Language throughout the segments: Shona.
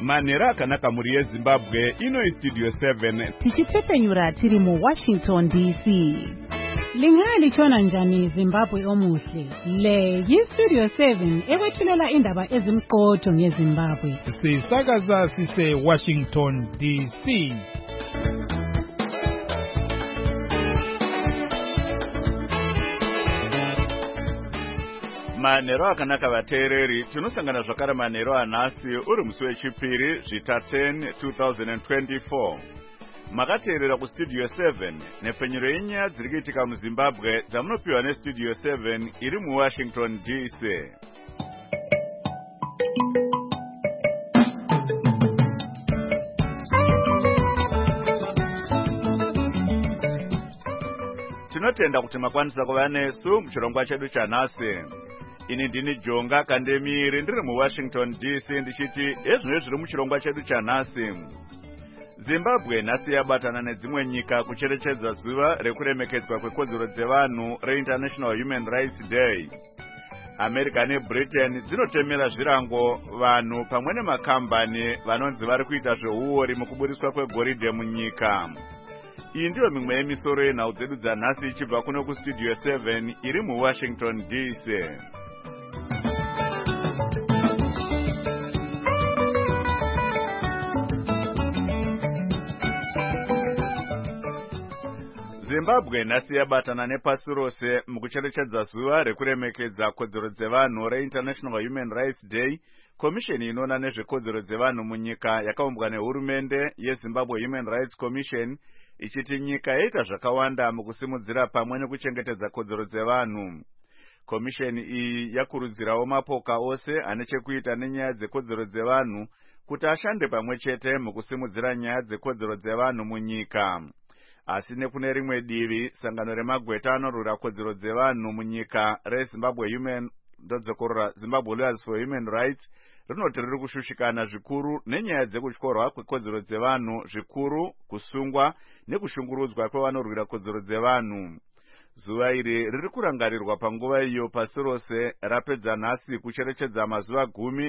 Manhero akanaka muri yeZimbabwe, ino iStudio 7. Tichitsepenyura tiri muWashington DC. Lingalitshona njani Zimbabwe omuhle? Le yiStudio 7 ekwethulela indaba ezimqotho ngeZimbabwe. Sisakaza sise Washington DC. Manhero akanaka vateereri, tinosangana zvakare manhero anhasi uri musi wechipiri zvita 10 2024. Makateerera kuStudio 7 nepfenyuro yenyaya dziri kuitika muZimbabwe dzamunopiwa neStudio 7 iri muWashington DC. Tinotenda kuti makwanisa kuva nesu muchirongwa chedu chanhasi. Ini ndini Jonga Kandemiri ndiri muWashington DC ndichiti ezvino zviri muchirongwa chedu chanhasi. Zimbabwe nhasi yabatana nedzimwe nyika kucherechedza zuva rekuremekedzwa kwekodzero dzevanhu reInternational Human Rights Day. America neBritain dzinotemera zvirango vanhu pamwe nemakambani vanonzi vari kuita zveuori mukuburiswa kwegoridhe munyika. Iyi ndiyo mimwe yemisoro yenhau dzedu dzanhasi ichibva kuno kuStudio 7 iri muWashington DC. Zimbabwe nhasi yabatana nepasi rose mukucherechedza zuva rekuremekedza kodzero dzevanhu reInternational Human Rights Day. Komisheni inoona nezvekodzero dzevanhu munyika yakaumbwa nehurumende yeZimbabwe Human Rights Commission ichiti nyika yaita zvakawanda mukusimudzira pamwe nekuchengetedza kodzero dzevanhu. Komisheni iyi yakurudzirawo mapoka ose ane chekuita nenyaya dzekodzero dzevanhu kuti ashande pamwe chete mukusimudzira nyaya dzekodzero dzevanhu munyika. Asi nekune rimwe divi, sangano remagweta anorwira kodzero dzevanhu munyika reZimbabwe Zimbabwe Lawyers for Human Rights rinoti riri kushushikana zvikuru nenyaya dzekutyorwa kwekodzero dzevanhu zvikuru, kusungwa nekushungurudzwa kwevanorwira kodzero dzevanhu. Zuva iri riri kurangarirwa panguva iyo pasi rose rapedza nhasi kucherechedza mazuva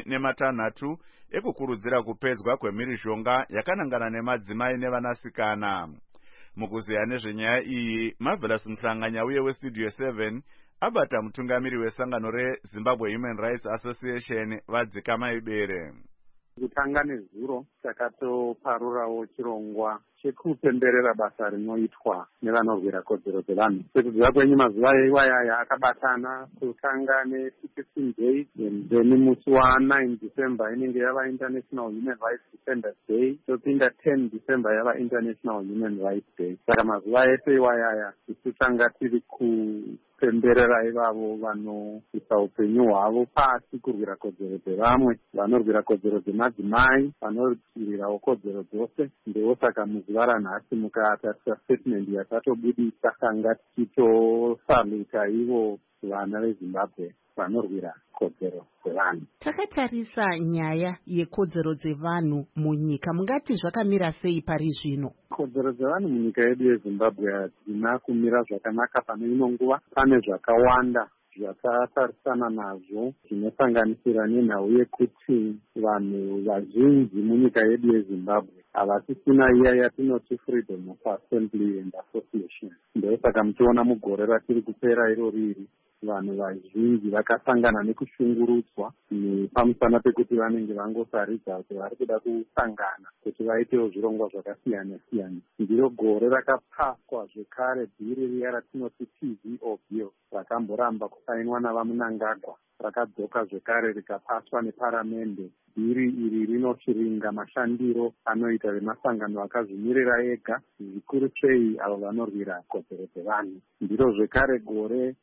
16 ekukurudzira kupedzwa kwemhirizhonga yakanangana nemadzimai nevanasikana. Mukuzeya nezvenyaya iyi, Marvelous Mhlanganya uye weStudio 7 abata mutungamiri wesangano reZimbabwe Human Rights Association vadzika maibere. Kutanga nezuro takatoparurawo chirongwa chekupemberera basa rinoitwa nevanorwira kodzero dzevanhu. Sekudziva kwenyu mazuva iwaya akabatana kutanga ne16 Day, then musi wa9 December inenge yava International Human Rights Defenders Day, topinda 10 December yava International Human Rights Day. Saka mazuva ese iwaya tichitanga tiri kupemberera ivavo vanoisa upenyu hwavo pasi kurwira kodzero dzevamwe, vanorwira kodzero dzemadzimai, vanorwirawo kodzero dzose. Ndewo saka muzuva ranhasi mukatarisa statement yatatobudisa tanga tichitosaluta ivo vana veZimbabwe vanorwira kodzero dzevanhu. Takatarisa nyaya yekodzero dzevanhu munyika, mungati zvakamira sei pari zvino? Kodzero dzevanhu munyika yedu yeZimbabwe hadzina kumira zvakanaka pane ino nguva. Pane zvakawanda zvakatarisana nazvo zvinosanganisira nenhau yekuti vanhu vazhinji munyika yedu yeZimbabwe havasisina iya yatinoti freedom of assembly and association. Ndosaka muchiona mugore ratiri kupera irori vanhu vazhinji vakasangana nekushungurudzwa pamusana pekuti vanenge vangosaridza kuti vari kuda kusangana kuti vaitewo zvirongwa zvakasiyana siyana. Ndiro gore rakapaswa zvekare bhiri riya ratinoti TVO bill rakamboramba kusainwa navaMnangagwa, rakadzoka zvekare rikapaswa neparamende. Bhiri iri rinochiringa mashandiro anoita vemasangano akazvimirira ega, zvikuru sei avo vanorwira kodzero dzevanhu. Ndiro zvekare gore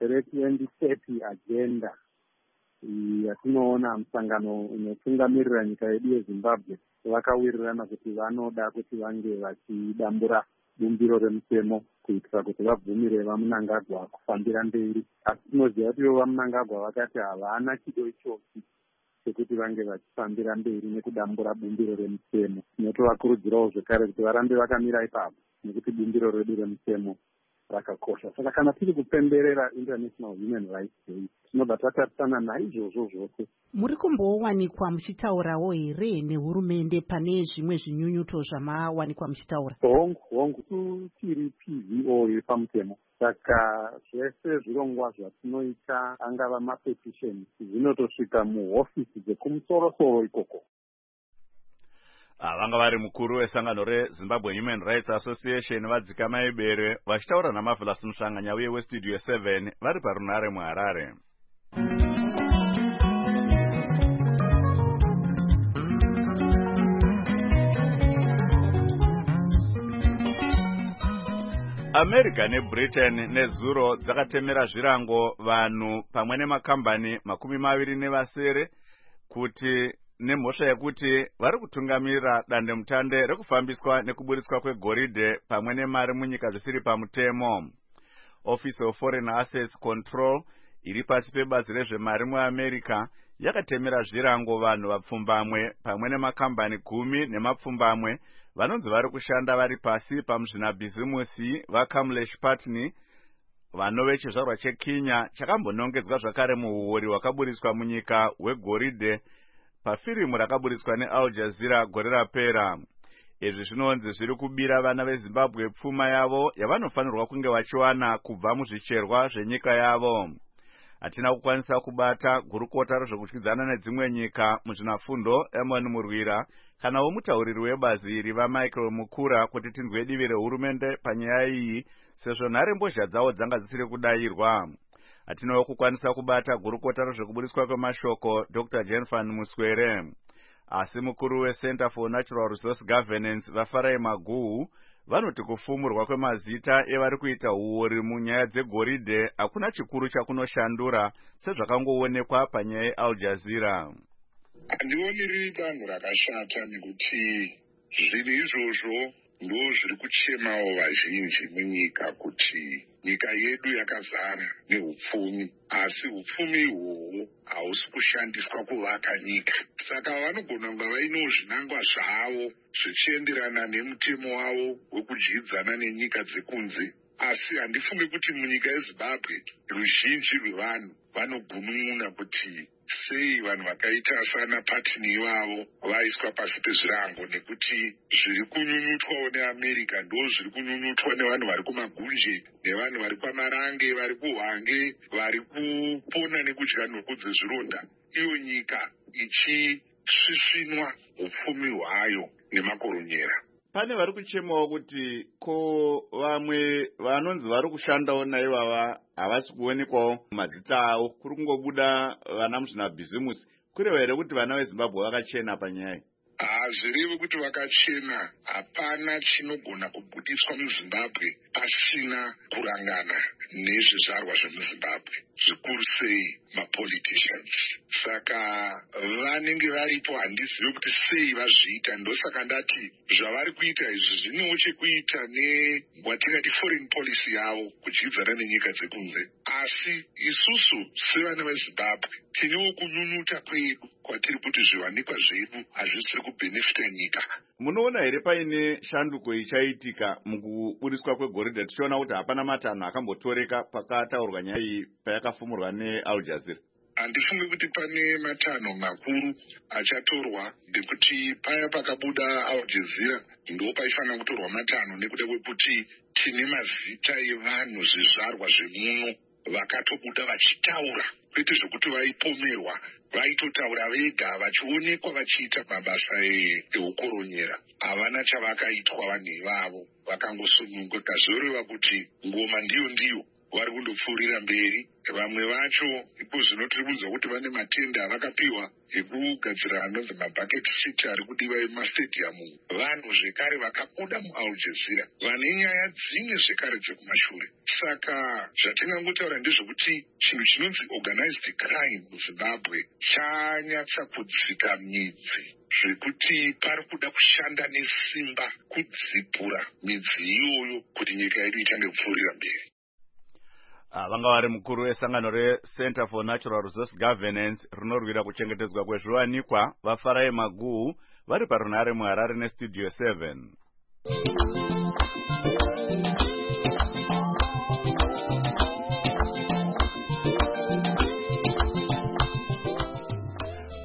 re2030 agenda yatinoona musangano unotungamirira nyika yedu yeZimbabwe vakawirirana kuti vanoda kuti vange vachidambura bumbiro remutemo kuitira kuti vabvumire vaMnangagwa kufambira mberi. Asi tinoziva kuti vaMnangagwa vakati havana chido ichochi sekuti vange vachifambira mberi nekudambura bumbiro remutemo. Tinotovakurudzirawo zvekare kuti varambe vakamira ipapo nekuti bumbiro redu remutemo rakakosha. Saka kana tiri kupemberera International Human Rights Day, tinobva tatarisana naizvozvo zvose. Muri kumbowanikwa muchitaurawo here nehurumende pane zvimwe zvinyunyuto zvamawanikwa muchitaura? Hongu tiri PVO iri pamutemo. Saka zvese zvirongwa zvatinoita angava mapetisheni zvinotosvika muhofisi dzekumusoro-soro ikoko. Vanga vari mukuru wesangano reZimbabwe Human Rights Association Vadzika Ibere vachitaura naMarvelous Mushanganya uye weStudio 7 vari parunare muHarare. America neBritain nezuro dzakatemera zvirango vanhu pamwe nemakambani 27 kuti nemhosva yekuti vari kutungamirira dandemutande rekufambiswa nekuburitswa kwegoridhe pamwe nemari munyika zvisiri pamutemo. Office of Foreign Assets Control iri pasi pebazi rezvemari muAmerica yakatemera zvirango vanhu vapfumbamwe pamwe nemakambani 10 nemapfumbamwe vanonzi vari kushanda vari pasi pamuzvinabhizimusi vaKamlesh Patni vanove chizvarwa cheKenya chakambonongedzwa zvakare muhuori hwakaburitswa munyika hwegoridhe pafirimu rakaburitswa neAl Jazeera gore rapera. Izvi zvinonzi zviri kubira vana veZimbabwe pfuma yavo yavanofanirwa kunge vachiwana kubva muzvicherwa zvenyika yavo. Hatina kukwanisa kubata gurukota rezvekudyidzana nedzimwe nyika muzvinafundo Emon Murwira kanawo mutauriri webazi iri vaMichael Mukura kuti tinzwe divi rehurumende panyaya iyi sezvo nharembozha dzavo dzanga dzisiri kudayirwa. Hatinawo kukwanisa kubata gurukota rezvekuburitswa kwemashoko Dr. Jenfan Muswere. Asi mukuru weCenter for Natural Resource Governance vaFarai Maguhu vanoti kufumurwa kwemazita evari kuita huori munyaya dzegoridhe hakuna chikuru chakunoshandura sezvakangoonekwa panyaya yeAl Jazeera. Handioni riri danho rakashata nekuti zvinhu izvozvo ndo zviri kuchemawo vazhinji munyika kuti nyika yedu yakazara nehupfumi, asi hupfumi ihwohwo hausi kushandiswa kuvaka nyika. Saka vanogona kunge vaino zvinangwa zvavo zvichienderana nemutemo wavo wekudyidzana nenyika dzekunze. Asi handifunge kuti munyika yeZimbabwe ruzhinji rwevanhu vanogunun'una kuti sei vanhu vakaita sana Patni ivavo vaiswa pasi pezvirango, nekuti zviri kunyunyutwawo neAmerica ndo zviri kunyunyutwa nevanhu vari kumagunje, nevanhu vari kwaMarange, vari kuHwange, vari kupona nekudya nhuku dzezvironda, iyo nyika ichisvisvinwa upfumi hwayo nemakoronyera. Pane vari kuchemawo kuti ko vamwe vanonzi vari kushandawo naivava havasi kuonekwawo mazita avo, kuri kungobuda vana muzvinabhizimusi. Kureva here kuti vana veZimbabwe vakachena panyaya? Hazvirevi kuti vakachena. Hapana chinogona kubudiswa muZimbabwe pasina kurangana nezvizvarwa zvemuZimbabwe, zvikuru sei mapoliticians. Saka vanenge varipo, handizivi kuti sei vazviita. Ndosaka ndati zvavari kuita izvi zvinewo chekuita newatingati foreign policy yavo, kudyidzana nenyika dzekunze. Asi isusu sevana veZimbabwe tinewo kunyunyuta kwedu kwatiri kuti zviwanikwa zvedu hazvisiri kubhenefita nyika. Munoona here paine shanduko ichaitika mukuburitswa kwegoridhe, tichiona kuti hapana matanho akambotoreka pakataurwa nyaya iyi payakafumurwa neAl Jazeera? Handifungi kuti pane matanho makuru achatorwa, ndekuti paya pakabuda Al Jazeera ndo paifanira kutorwa matanho, nekuda kwekuti tine mazita evanhu zvizvarwa zvemuno vakatobuda vachitaura, kwete zvokuti vaipomerwa, vaitotaura vega vachionekwa vachiita mabasa eukoronyera. Havana chavakaitwa vanhu ivavo, vakangosununguka, zvoreva kuti ngoma ndiyo vari kundopfuurira mberi. Vamwe vacho ipo zvino tiri kunzwa kuti vane matenda avakapiwa ekugadzira anonzi mabucket seat ari kudiwa emastadiamu. Vanhu zvekare vakabuda muAl Jazeera vane nyaya dzimwe zvekare dzekumashure. Saka zvatingangotaura ndezvokuti chinhu chinonzi organized crime muZimbabwe chanyatsa kudzika midzi, zvekuti pari kuda kushanda nesimba kudzipura midzi iyoyo kuti nyika yedu itange kupfuurira mberi. Vanga vari mukuru wesangano reCenter for Natural Resource Governance rinorwira kuchengetedzwa kwezviwanikwa vaFarai Maguhu vari parunare muHarare neStudio 7.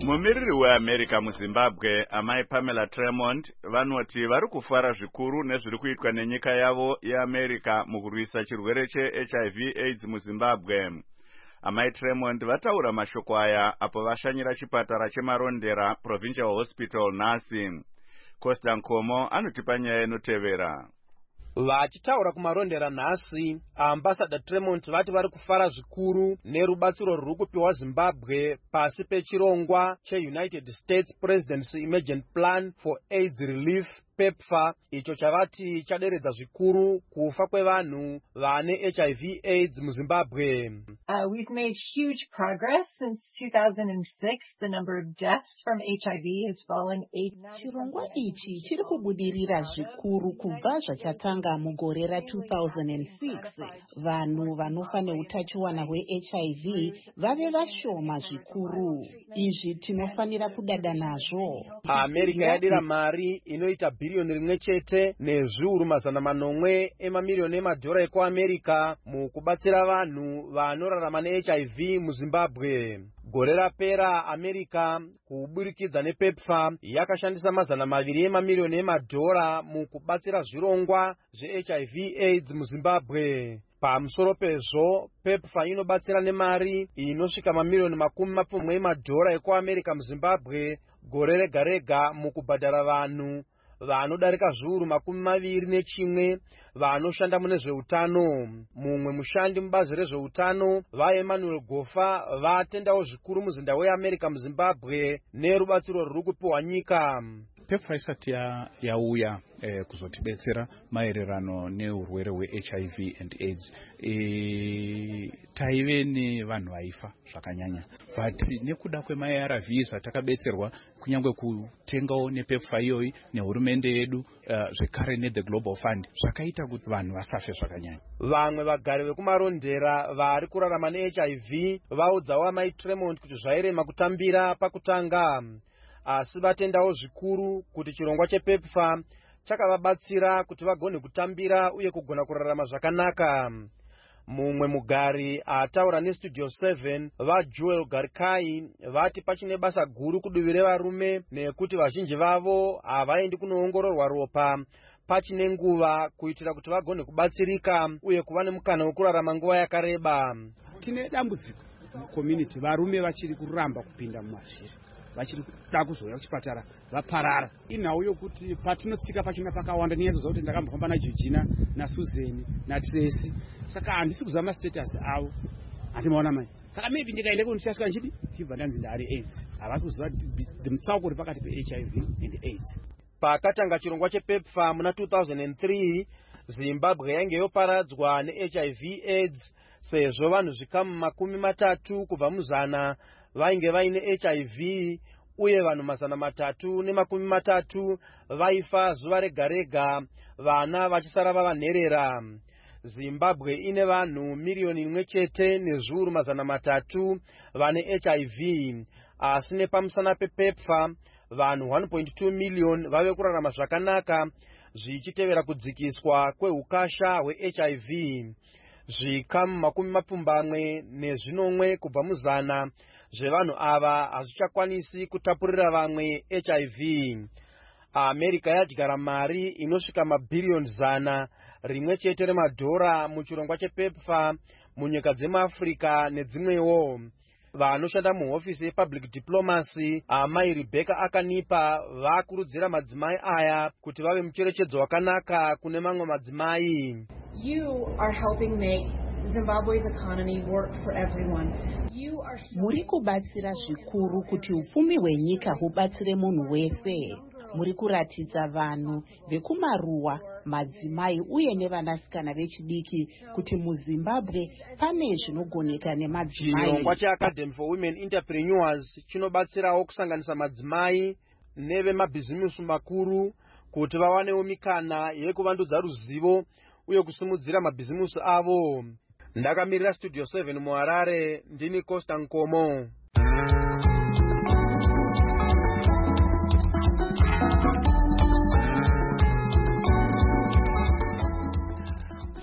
Mumiriri weAmerica muZimbabwe, amai Pamela Tremont, vanoti vari kufara zvikuru nezviri kuitwa nenyika yavo yeAmerica mukurwisa chirwere cheHIV/AIDS muZimbabwe. Amai Tremont vataura mashoko aya apo vashanyira chipatara chemarondera Provincial Hospital nhasi. Costa Nkomo anotipa nyaya inotevera. Vachitaura kumarondera nhasi, Ambassador Tremont vati vari kufara zvikuru nerubatsiro ruri kupiwa Zimbabwe pasi pechirongwa cheUnited States Presidency Emergent Plan for AIDS Relief PEPFAR, icho chavati chaderedza zvikuru kufa kwevanhu vane HIV/AIDS muZimbabwe. We've made huge progress since 2006. The number of deaths from HIV has fallen 8%. Chirongwa ichi chiri kubudirira zvikuru kubva zvachatanga mugore ra2006. Vanhu vanofa neutachiwana hweHIV vave vashoma zvikuru. Izvi tinofanira kudada nazvo. America yadira mari inoita billion rimwe chete nezviuru mazana manomwe emamiliyoni emadhora ekuAmerica mukubatsira vanhu vanorarama neHIV muZimbabwe. Gore rapera America kuburikidza nePEPFAR yakashandisa mazana maviri emamiliyoni emadhora mukubatsira zvirongwa zveHIV/AIDS muZimbabwe. Pamusoro pezvo, PEPFAR inobatsira nemari inosvika mamiliyoni makumi emadhora ekuAmerica muZimbabwe gore rega rega mukubhadhara vanhu vanodarika zviuru 21 vanoshanda mune zveutano. Mumwe mushandi mubazi rezveutano vaEmanuel Gofa vatendawo zvikuru muzinda weAmerica muZimbabwe nerubatsiro ruri kupiwa nyika. PEPFAR isati yauya kuzotibetsera maererano neurwere hweHIV and AIDS. Taive nevanhu vaifa zvakanyanya, but nekuda kwemaARVs atakabetserwa kunyange kutengawo nePEPFAR iyoyi nehurumende yedu zvekare neThe Global Fund zvakaita kuti vanhu vasafe zvakanyanya. Vamwe vagari vekumarondera vari kurarama neHIV vaudzawo amai Tremont kuti zvairema kutambira pakutanga, asi vatendawo zvikuru kuti chirongwa chePEPFAR chakavabatsira kuti vagone kutambira uye kugona kurarama zvakanaka. Mumwe mugari ataura neStudio 7 vaJoel Garkai vati pachine basa guru kudivi revarume nekuti vazhinji vavo havaendi kunoongororwa ropa pachine nguva kuitira kuti vagone kubatsirika uye kuva nemukana wekurarama nguva yakareba. Tine dambudziko mucommunity, varume vachiri kuramba kupinda mumazviri, vachiri kuda kuzouya kuchipatara vaparara. Inhau yokuti patinotsika pachona pakawanda, nenyaya kuti ndakambofamba naJeorgina naSusan naTracy, saka handisi kuziva mastatus avo, handimaona mai. Saka maybe ndikaenda kundichasvika nchidi chibva ndanzi ndari AIDS, havasi kuziva mutsauko uri pakati peHIV and AIDS. Pakatanga chirongwa chePEPFAR muna 2003, Zimbabwe yange yoparadzwa neHIV/AIDS sezvo vanhu zvikamu 30 kubva muzana vainge vaine HIV uye vanhu 330 vaifa zuva rega rega, vana vachisara vavanherera. Zimbabwe ine vanhu miliyoni 1 chete nezviuru 300 vane HIV, asi nepamusana pePEPFAR vanhu 1.2 miliyoni vave kurarama zvakanaka zvichitevera kudzikiswa kweukasha hweHIV. Zvikamu 70 kubva muzana zvevanhu ava hazvichakwanisi kutapurira vamwe HIV. America yadyara mari inosvika mabhiriyoni 100 chete remadhora muchirongwa chePEPFAR munyika dzemuAfrica nedzimwewo. Vanoshanda muhofisi yepublic diplomacy amai Rebecca Akanipa vakurudzira madzimai aya kuti vave mucherechedzo wakanaka kune mamwe madzimai. You are helping make Zimbabwe's economy work for everyone. Muri kubatsira zvikuru kuti upfumi hwenyika hubatsire munhu wese. Muri kuratidza vanhu vekumaruwa, madzimai uye nevanasikana vechidiki kuti muZimbabwe pane zvinogoneka nemadzimai. Chirongwa cheAcademy for Women Entrepreneurs chinobatsirawo kusanganisa madzimai nevemabhizimusi makuru kuti vawanewo mikana yekuvandudza ruzivo uye kusimudzira mabhizimusi avo. Ndakamirira Studio 7 muHarare, ndini Costa Nkomo.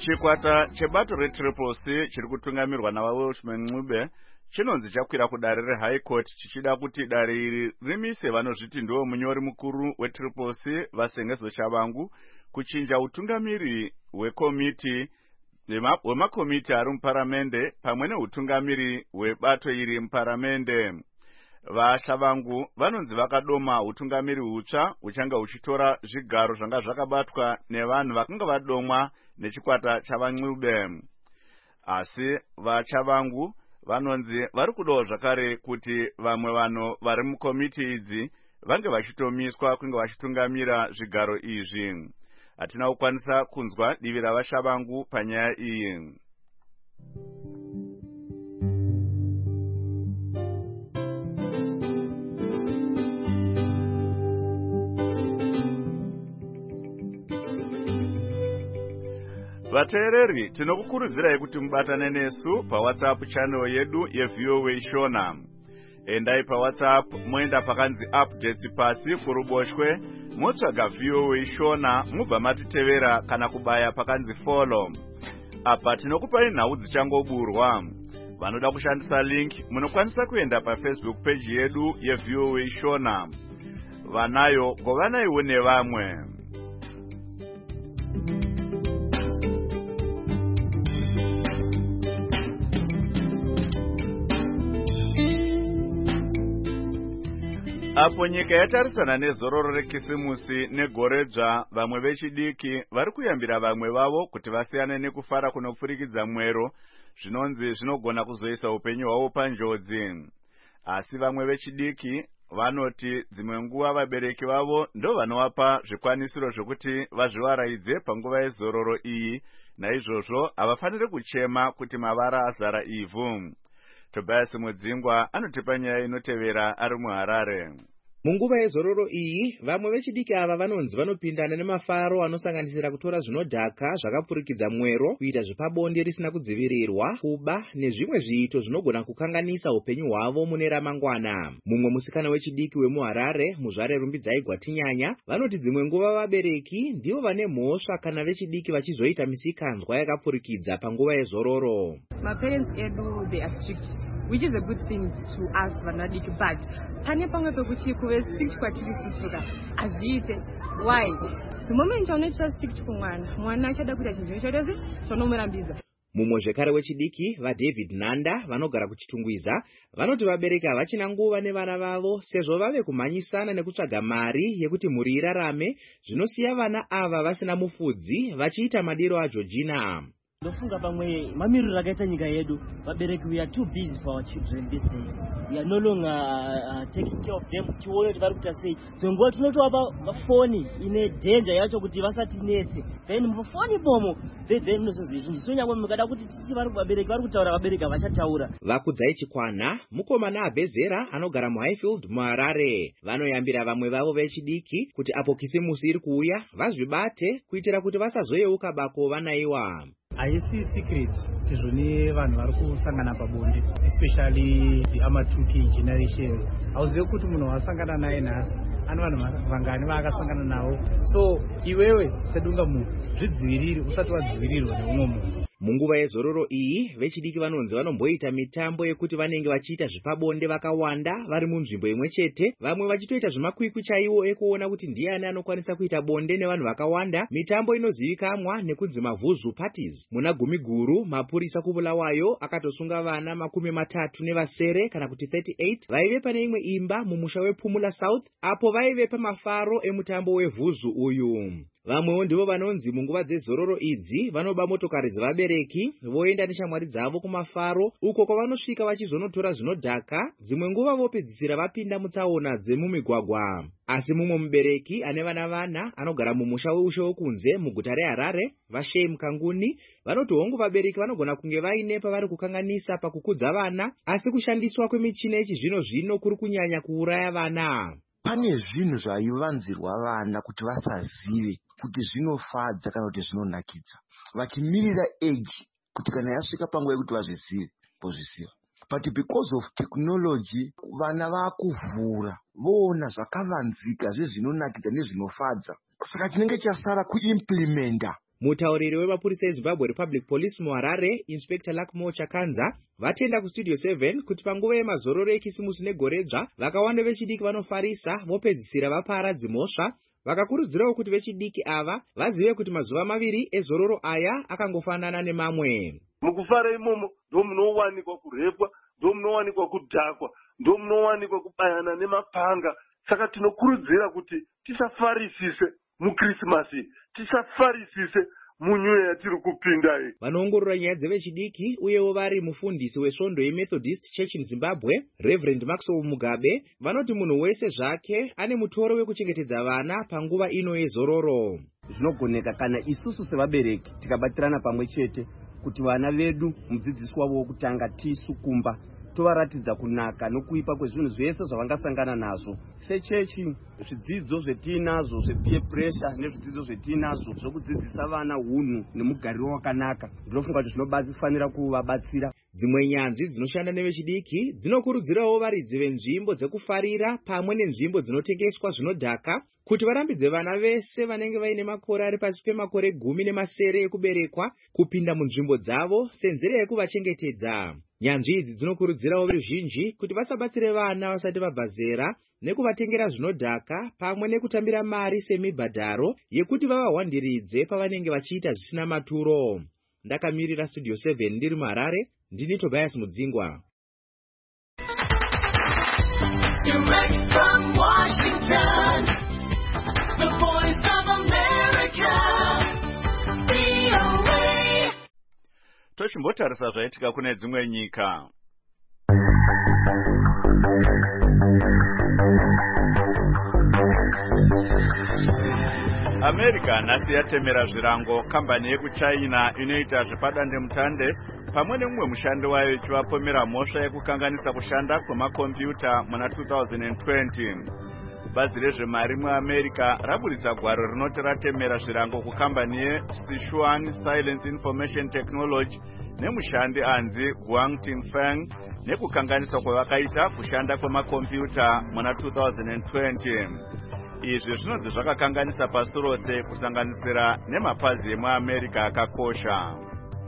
Chikwata chebato reTriple C chiri kutungamirwa nawaWelshman Ncube chinonzi chakwira kudare reHigh Court chichida kuti dare iri rimise vanozviti ndiwo munyori mukuru weTriple C Vasengezo Shavangu kuchinja utungamiri hwekomiti wemakomiti ari muparamende pamwe neutungamiri hwebato iri muparamende. VaShavangu vanonzi vakadoma utungamiri hutsva huchanga huchitora zvigaro zvanga zvakabatwa nevanhu vakanga vadomwa nechikwata chavaNcube. Asi vaShavangu vanonzi vari kudawo zvakare kuti vamwe vanhu vari mukomiti idzi vange vachitomiswa kunge vachitungamira zvigaro izvi. Hatina kukwanisa kunzwa divi ravaShavangu panyaya iyi. Vateereri, tinokukurudzirai kuti mubatane nesu paWhatsApp channel yedu yeVOA Shona. Endai paWhatsApp moenda pakanzi updates pasi kuruboshwe, motsvaga VOA Shona mubva matitevera kana kubaya pakanzi follow. Apa tinokupai nhau dzichangoburwa. Vanoda kushandisa link munokwanisa kuenda paFacebook page yedu yeVOA Shona. Vanayo ngovanayiwo nevamwe. Apo nyika yatarisana nezororo rekisimusi negoredzva, vamwe vechidiki vari kuyambira vamwe vavo kuti vasiyane nekufara kunopfurikidza mwero zvinonzi zvinogona kuzoisa upenyu hwavo panjodzi. Asi vamwe vechidiki vanoti dzimwe nguva vabereki vavo ndo vanovapa zvikwanisiro zvokuti vazvivaraidze panguva yezororo iyi, naizvozvo havafaniri kuchema kuti mavara azara ivhu. Tobias Mudzingwa anotipa nyaya inotevera ari muHarare. Munguva yezororo iyi, vamwe vechidiki ava vanonzi vanopindana nemafaro anosanganisira kutora zvinodhaka zvakapfurikidza mwero, kuita zvepabonde risina kudzivirirwa, kuba nezvimwe zviito zvinogona kukanganisa upenyu hwavo mune ramangwana. Mumwe musikana wechidiki wemuHarare, Muzvare Rumbidzai Gwatinyanya, vanoti dzimwe nguva vabereki ndivo vane mhosva kana vechidiki vachizoita misikanzwa yakapfurikidza panguva yezororo. My parents edu, they are strict, which is a good thing to us vanadiki, but pane pamwe pekuti kuve strict kwatiri susuka azviite. Why? The moment chaunoita strict kumwana achada kuita chinhu chaitose chonomurambidza. Mumwe zvekare wechidiki vaDavid Nanda vanogara kuchitungwiza vanoti vabereki havachina nguva nevana vavo sezvo vave kumhanyisana nekutsvaga mari yekuti mhuri irarame, zvinosiya vana ava vasina mufudzi vachiita madiro aJeorgina. Ndofunga pamwe mamiriro akaita nyika yedu, vabereki we are too busy for our children these days. We are no longer taking care of them. Tione kuti vari kuita sei. Songo tinotovapa foni ine danger yacho kuti vasatinetse. Then mufoni bomo then nosozizvi. Sonyangwe mukada kuti titi vari vabereki vari kutaura, vabereki havachataura. Vakudzai Chikwana, mukomana aBezera anogara muHighfield muHarare, vanoyambira vamwe vavo vechidiki kuti apo kisimusi iri kuuya vazvibate kuitira kuti vasazoyeuka bako vanaiwa. Haisi secret tizvone vanhu vari kusangana pabonde, especially the Amatuki generation. Hauzivi kuti munhu wasangana naye nhasi ane vanhu vangani vaakasangana navo. So iwewe sedunga munhu zvidzivirire usati wadzivirirwa neumwe munhu. Munguva yezororo iyi, vechidiki vanonzi vanomboita mitambo yekuti vanenge vachiita zvepabonde vakawanda vari munzvimbo imwe chete, vamwe vachitoita zvemakwikwi chaiwo ekuona kuti ndiani anokwanisa kuita bonde nevanhu vakawanda, mitambo inozivikanwa nekunzi mavhuzhu parties. Muna Gumiguru, mapurisa kuBulawayo akatosunga vana 30 nevasere kana kuti 38 vaive pane imwe imba mumusha wePumula South, apo vaive pamafaro emutambo wevhuzhu uyu. Vamwewo ndivo vanonzi munguva dzezororo idzi vanoba motokari dzevabereki voenda neshamwari dzavo kumafaro, uko kwavanosvika vachizonotora zvinodhaka, dzimwe nguva vopedzisira vapinda mutsaona dzemumigwagwa. Asi mumwe mubereki ane vana anogara mumusha weushe wokunze muguta reHarare, Vashei Kanguni, vanoti hongu vabereki vanogona kunge vaine pavari kukanganisa pakukudza vana, asi kushandiswa kwemichina yechizvino-zvino kuri kunyanya kuuraya vana. Pane zvinhu zvaivanzirwa vana kuti vasazive kuti zvinofadza kana kuti zvinonakidza, vachimirira age kuti kana yasvika panguva yekuti vazvizive vozviziva. But because of technology vana vakuvhura voona zvakavanzika zvezvinonakidza nezvinofadza, saka chinenge chasara kuimplementa Mutauriri wemapurisa eZimbabwe Republic Police muHarare, Inspector Lakmo Chakanza, vatenda kustudio 7 kuti panguva yemazororo ekisimusi negoredzva vakawanda vechidiki vanofarisa vopedzisira vaparadzi mhosva. Vakakurudzirawo kuti vechidiki ava vazive kuti mazuva 2 ezororo aya akangofanana nemamwe. Mukufara imomo ndo munowanikwa kurepwa, ndo munowanikwa kudhakwa, ndo munowanikwa kubayana nemapanga. Saka tinokurudzira kuti tisafarisise muKrisimasi, tisafarisise munyuya yatiri kupinda iyi. Vanoongorora nyaya dzevechidiki uyewo vari mufundisi wesvondo yeMethodist Church in Zimbabwe, Reverend Maxwell Mugabe, vanoti munhu wese zvake ane mutoro wekuchengetedza vana panguva ino yezororo. Zvinogoneka kana isusu sevabereki tikabatirana pamwe chete kuti vana vedu mudzidzisi wavo wokutanga tisukumba tovaratidza kunaka nokuipa kwezvinhu zvese zvavangasangana nazvo. Sechechi, zvidzidzo zvetinazvo zvepeer pressure nezvidzidzo zvetinazvo zvokudzidzisa vana hunhu nemugariro wakanaka ndinofunga kuti zvinofanira kuvabatsira. Dzimwe nyanzvi dzinoshanda nevechidiki dzinokurudzirawo varidzi venzvimbo dzekufarira pamwe nenzvimbo dzinotengeswa zvinodhaka kuti varambidze vana vese vanenge vaine makore ari pasi pemakore 10 ekuberekwa kupinda munzvimbo dzavo senzira yekuvachengetedza. Nyanzvi idzi dzinokurudzirawo veruzhinji kuti vasabatsire vana vasati vabva zera nekuvatengera zvinodhaka pamwe nekutambira mari semibhadharo yekuti vavahwandiridze pavanenge vachiita zvisina maturo. Ndakamirira studio 7 ndiri muHarare, ndini Tobias Mudzingwa. Direct from Washington, the voice of America, VOA. Tochimbotarisa zvaitika kune dzimwe nyika. America nhasi yatemera zvirango kambani yekuChina inoita zvepadandemutande pamwe nemumwe mushandi wayo ichivapomera mhosva yekukanganisa kushanda kwemakombiyuta muna 2020. Bazi rezvemari muAmerica raburitsa gwaro rinoti ratemera zvirango kukambani yeSichuan Silence Information Technology nemushandi anzi Guang Tingfeng nekukanganisa kwavakaita kushanda kwemakombiyuta muna 2020. Izvi zvinonzi zvakakanganisa pasi rose kusanganisira nemapazi emuAmerica akakosha.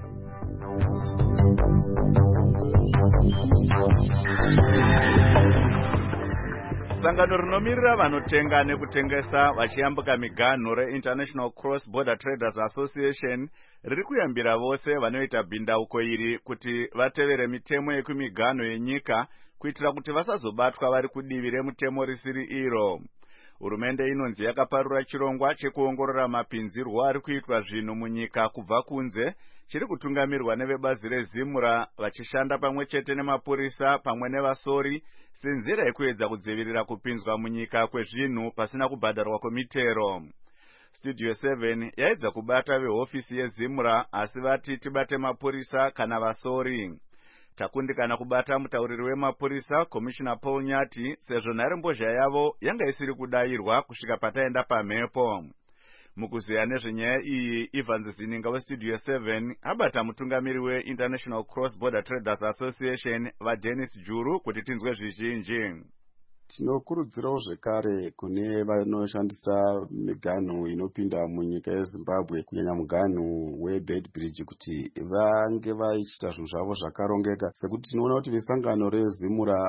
Sangano rinomirira vanotenga nekutengesa vachiyambuka miganhu reInternational Cross Border Traders Association riri kuyambira vose vanoita bhindauko iri kuti vatevere mitemo yekumiganhu yenyika kuitira kuti vasazobatwa vari kudivi remutemo risiri iro. Hurumende inonzi yakaparura chirongwa chekuongorora mapinzirwo ari kuitwa zvinhu munyika kubva kunze chiri kutungamirwa nevebazi rezimura vachishanda pamwe chete nemapurisa pamwe nevasori senzira yekuedza kudzivirira kupinzwa munyika kwezvinhu pasina kubhadharwa kwemitero. Studio 7 yaedza kubata vehofisi yezimura asi vati tibate mapurisa kana vasori. Takundikana kubata mutauriri wemapurisa Commissioner Paul Nyati sezvo nharembozha yavo yanga isiri kudayirwa kusvika pataenda pamhepo. Mukuziya nezvenyaya iyi, Evans Zininga weStudio 7 abata mutungamiri weInternational Cross Border Traders Association vaDennis Juru kuti tinzwe zvizhinji. Tinokurudzirawo zvekare kune vanoshandisa miganhu inopinda munyika yeZimbabwe kunyanya muganhu weBedbridge kuti vange vachiita zvinhu zvavo zvakarongeka sekuti tinoona kuti vesangano rezimura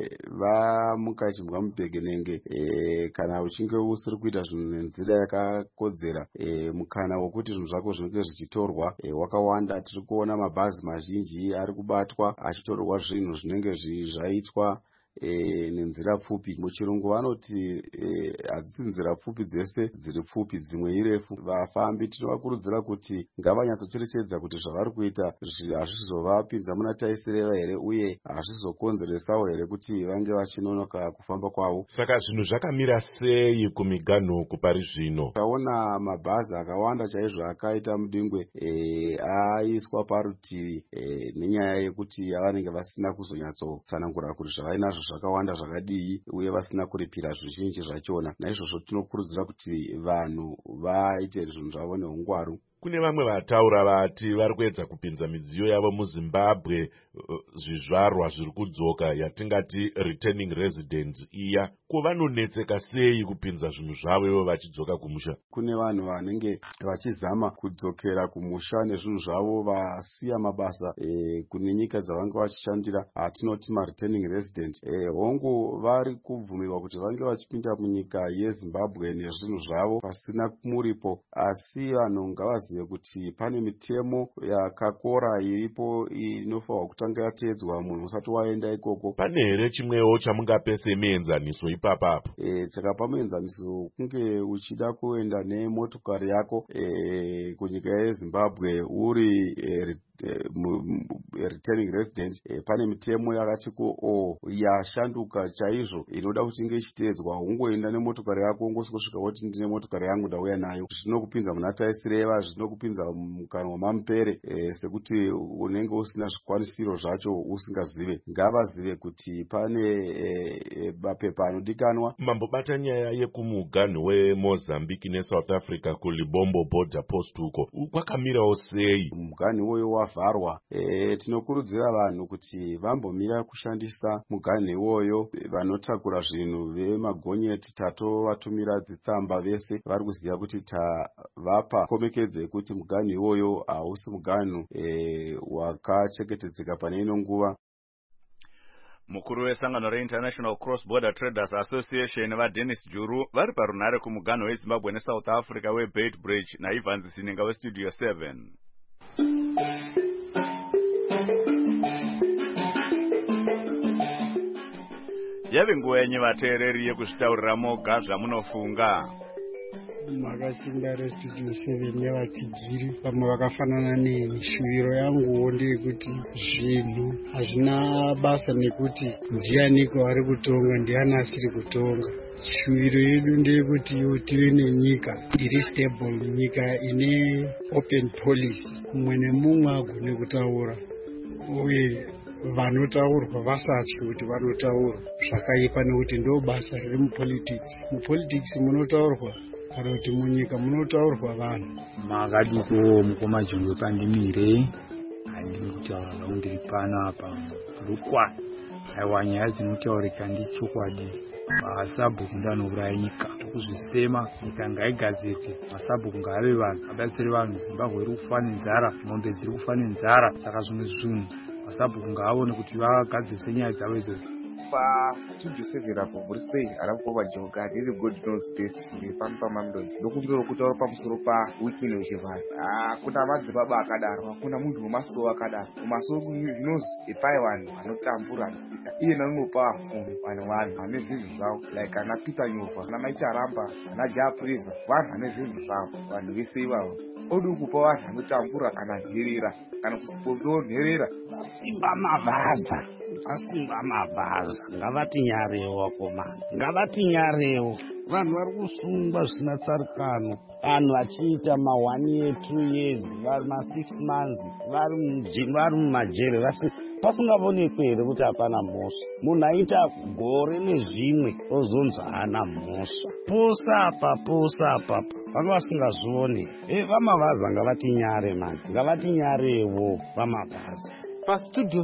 vamuka chimbwa mubegenenge kana uchinge usiri kuita zvinhu nenzira yakakodzera mukana wokuti zvinhu zvako zvinenge zvichitorwa wakawanda. Tiri kuona mabhazi mazhinji ari kubatwa achitorwa zvinhu zvinenge zvaitwa nenzira pfupi. Muchirungu vanoti hadzisi nzira pfupi dzese dziri pfupi, dzimwe irefu. Vafambi tinovakurudzira kuti ngavanyatsocherechedza kuti zvavari kuita hazvizovapinza muna taisireva here uye hazvizokonzeresawo here kuti vange vachinonoka kufamba kwavo. Saka zvinhu zvakamira sei kumiganhu kupari zvino? Taona mabhazi akawanda chaizvo akaita mudingwe aiswa parutivi nenyaya yekuti vanenge vasina kuzonyatsotsanangura kuti zvavainazvo zvakawanda zvakadii uye vasina kuripira zvizhinji zvachona. Naizvozvo tinokurudzira kuti vanhu vaite zvinhu zvavo neungwaru. Kune vamwe vataura vati vari kuedza kupinza midziyo yavo muZimbabwe, zvizvarwa zviri kudzoka yatingati returning residents iya. Ko vanonetseka sei kupinza zvinhu zvavo ivo vachidzoka kumusha? Kune vanhu vanenge vachizama kudzokera kumusha nezvinhu zvavo vasiya mabasa kune nyika dzavanga vachishandira, atinoti returning resident. Hongu vari kubvumirwa kuti vange vachipinda munyika yeZimbabwe nezvinhu zvavo pasina muripo, asi vanhu ngavazive kuti pane mitemo yakakora iripo inofanirwa kutanga yateedzwa munhu usati waenda ikoko. Pane here chimwewo chamungapese muenzaniso ipapapo? Chakapa muenzaniso kunge uchida kuenda nemotokari yako kunyika yeZimbabwe uri returning resident, pane mitemo yakati yashanduka chaizvo inoda kuti inge ichiteedzwa. Ungoenda nemotokari yako ungosvika woti ndine motokari yangu ndauya nayo. Zvinokupinza muna taisireva, zvinokupinza mukanwa mamupere, sekuti unenge usina zvikwanisiro zvacho usingazive. Ngavazive kuti pane mapepa anodikanwa. Mambobata nyaya yekumuganhu weMozambique neSouth Africa kuLibombo border post uko, kwakamirawo sei? Muganhu iwoyo wavharwa. Tinokurudzira vanhu kuti vambomira kushandisa muganhu iwoyo. Vanotakura zvinhu vemagonyeti tatovatumira dzitsamba, vese vari kuziva kuti tavapa komekedzo yekuti muganhu iwoyo hausi muganhu wakachengetedzeka pane ino nguva. Mukuru wesangano reInternational Cross Border Traders Association vaDennis Juru vari parunhare kumuganhu weZimbabwe neSouth Africa weBeit Bridge naIvans Sininga weStudio 7. Yave nguva yenyu vateereri yekuzvitaurira moga zvamunofunga. Makasimba reStudio 7 nevatsigiri vamwe vakafanana neni. Shuviro yanguwo ndeyekuti zvinhu hazvina basa nekuti ndianiko ari kutonga ndiani asiri kutonga. Shuviro yedu ndeyekuti tive nenyika iri stable, nyika ine open policy, mumwe nemumwe agone kutaura, uye vanotaurwa vasatyi kuti vanotaura zvakaipa, nekuti ndo basa riri mupolitics. Mupolitics munotaurwa kana kuti munyika munotaurwa vanhu. Makadiko mukoma jungwe pandimire handiri kutaura zvangu ndiri pano apa rukwa. Aiwa, nyaya dzinotaurika ndichokwadi. Masabhuku ndanouraya nyika, tokuzvisema. Nyika ngaigadzirwe, masabhuku ngaave vanhu, abatsire vanhu. Zimbabwe iri kufa nenzara, mombe dziri kufa nenzara, saka zvimwe zvinhu masabhuku ngaavone kuti vagadzise nyaya dzavo idzodzo. Studio 7 apo Burisei arakupa joka ndiri God knows best ndipamba mamdoti ndokumbira kutaura pamusoro weekend wechivanhu. Kuna madzibaba akadaro, kuna munhu wemasowo akadaro. Mumasowo zvinozi ipai vanhu vanotambura ndisika iye nanopa fundo vanhu vane zvinhu zvavo, like ana Peter Nyova, ana Maita Ramba, ana Japreza, vanhu vane zvinhu zvavo. Vanhu vese ivavo odi kupa vanhu vanotambura kana nherera kana kusiponzonherera. Simba mavhaza, asimba mavhaza, ngavati nyarewo wakomana, ngavati nyarewo. Vanhu vari kusungwa zvisina tsarukano, vanhu vachiita ma1 year 2 years, vari ma6 months, vari mumajere pasingavonekwe here kuti hapana mhosva. Munhu aita gore nezvimwe ozonzi haana mhosva. Posa apapa vanga vasingazvioni. Vamavhaza ngavati nyare mani, ngavati nyarewo vamavhaza. Studio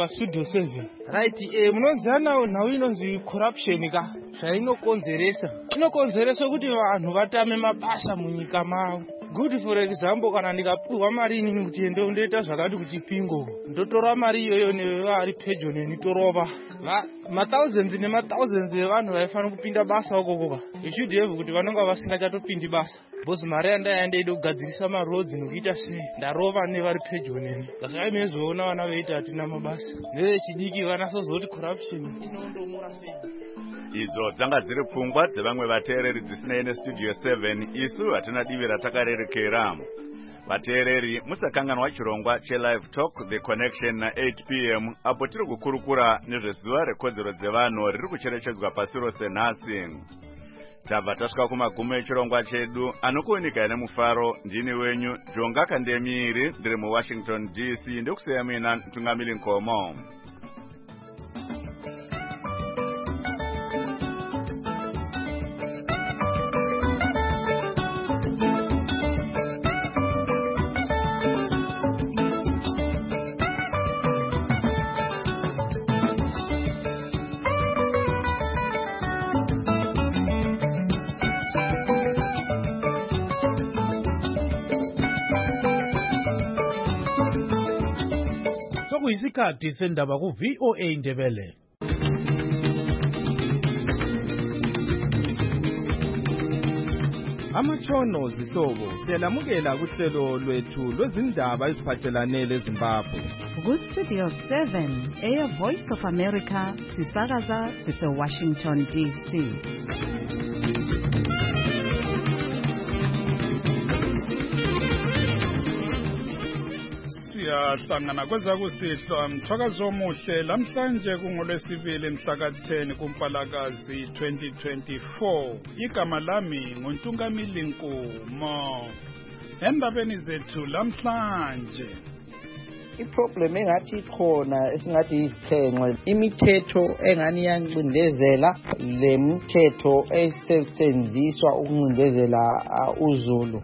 7 right. Munonzana nhau inonzi corruption ka zvainokonzeresa. Inokonzeresa kuti vanhu vatame mabasa munyika mavo. Good for example, kana ndikapuhwa mari inini kuti ende ndoita zvakati kuchipingo, ndotora mari iyoyo nevari pedyo neni torova thousands evanhu vaifana kupinda basa ukokoka. You should have kuti vanonga vasingachatopindi basa. Boss mari yandaya ndeida kugadzirisa maroads nokuita sei ndarova nevari pedyo neni. Saka mezoona vana veita hatina mabasa. Nevechidiki vanasozoti corruption inondomura sei. Idzo dzanga dziri pfungwa dzevamwe vateereri dzisinei neStudio 7. Isu hatina divi ratakarerekera. Vateereri, musakanganwa chirongwa cheLive Talk The Connection na 8 p.m. apo tiri kukurukura nezvezuva rekodzero dzevanhu riri kucherechedzwa pasi rose nhasi. Tabva tasvika kumagumo echirongwa chedu. Anokuoneka nemufaro ndini wenyu Jonga Kandemiri, ndiri muWashington DC. Ndikusiya mina Ntungamili Nkomo. Sekuyisikhathi sendaba ku VOA Ndebele. Amatshono zihlobo siyalamukela kuhlelo lwethu lwezindaba eziphathelane leZimbabwe. Ku-Studio 7 Air Voice of America sisakaza sise-Washington DC. Siyahlangana kwezakusihlwa mthwakazo omuhle lamhlanje kungolwesibili mhla ka-10 kuMpalakazi 2024. Igama lami nguNtungamili Nkumo. Endabeni zethu lamhlanje, iproblem engathi ikhona esingathi iziphenxe imithetho engani yancindezela le mithetho esetshenziswa ukuncindezela uZulu.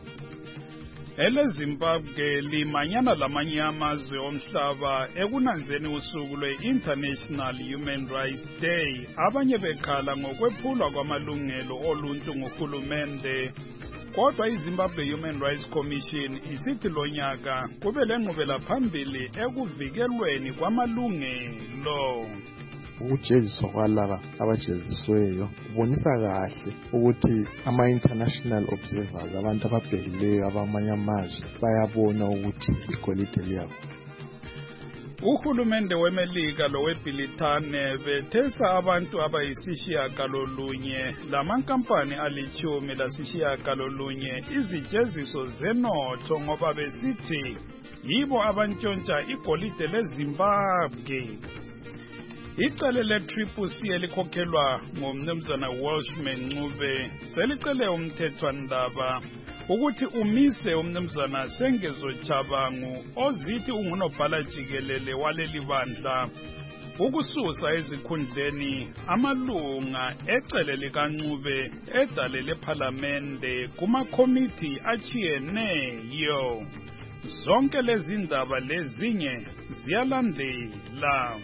EleZimbabwe limanyana lamanye amazwe omhlaba ekunanzeni usuku lwe-International Human Rights Day, abanye bekhala ngokwephulwa kwamalungelo oluntu nguhulumende. Kodwa iZimbabwe Human Rights Commission isithi lo nyaka kube lenqubela phambili ekuvikelweni kwamalungelo. Ukujeziswa kwalaba abajezisweyo kubonisa kahle ukuthi ama-international observers, abantu ababhekileyo abamanye amazwe, bayabona ukuthi igolide liyabo. Uhulumende weMelika lowebhilithane bethesa abantu abayisishiyagalolunye lamankampani alichumi lasishiyagalolunye izijeziso zenotho ngoba besithi yibo abantshontsha igolide leZimbabwe. Icele le-CCC elikhokhelwa ngumnumzana Welshman Ncube selicele umthethwandaba ukuthi umise umnumzana Sengezo Chabangu ozithi ungunobhala jikelele waleli bandla ukususa ezikhundleni amalunga ecele likaNcube edale lephalamende kumakomiti achiyeneyo. Zonke lezi ndaba lezinye ziyalandela.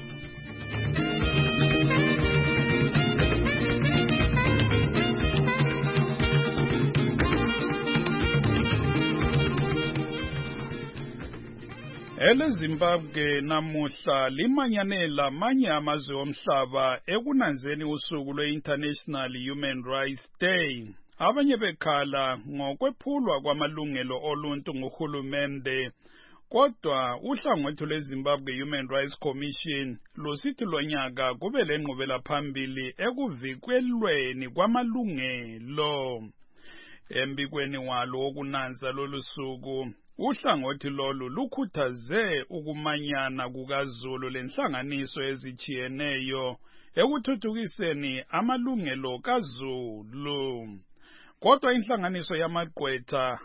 EleZimbabwe namuhla limanyane lamanye amazwe omhlaba ekunanzeni usuku lwe-International Human Rights Day. Abanye bekhala ngokwephulwa kwamalungelo oluntu nguhulumende. Kodwa uhlangothi lweZimbabwe Human Rights Commission lusithi lo nyaka kube lenqubela phambili ekuvikelweni kwamalungelo. Embikweni walo wokunanza lolu suku, uhlangothi lolu lukhuthaze ukumanyana kukaZulu lenhlanganiso ezichiyeneyo ekuthuthukiseni amalungelo kaZulu. Kodwa inhlanganiso yamagqwetha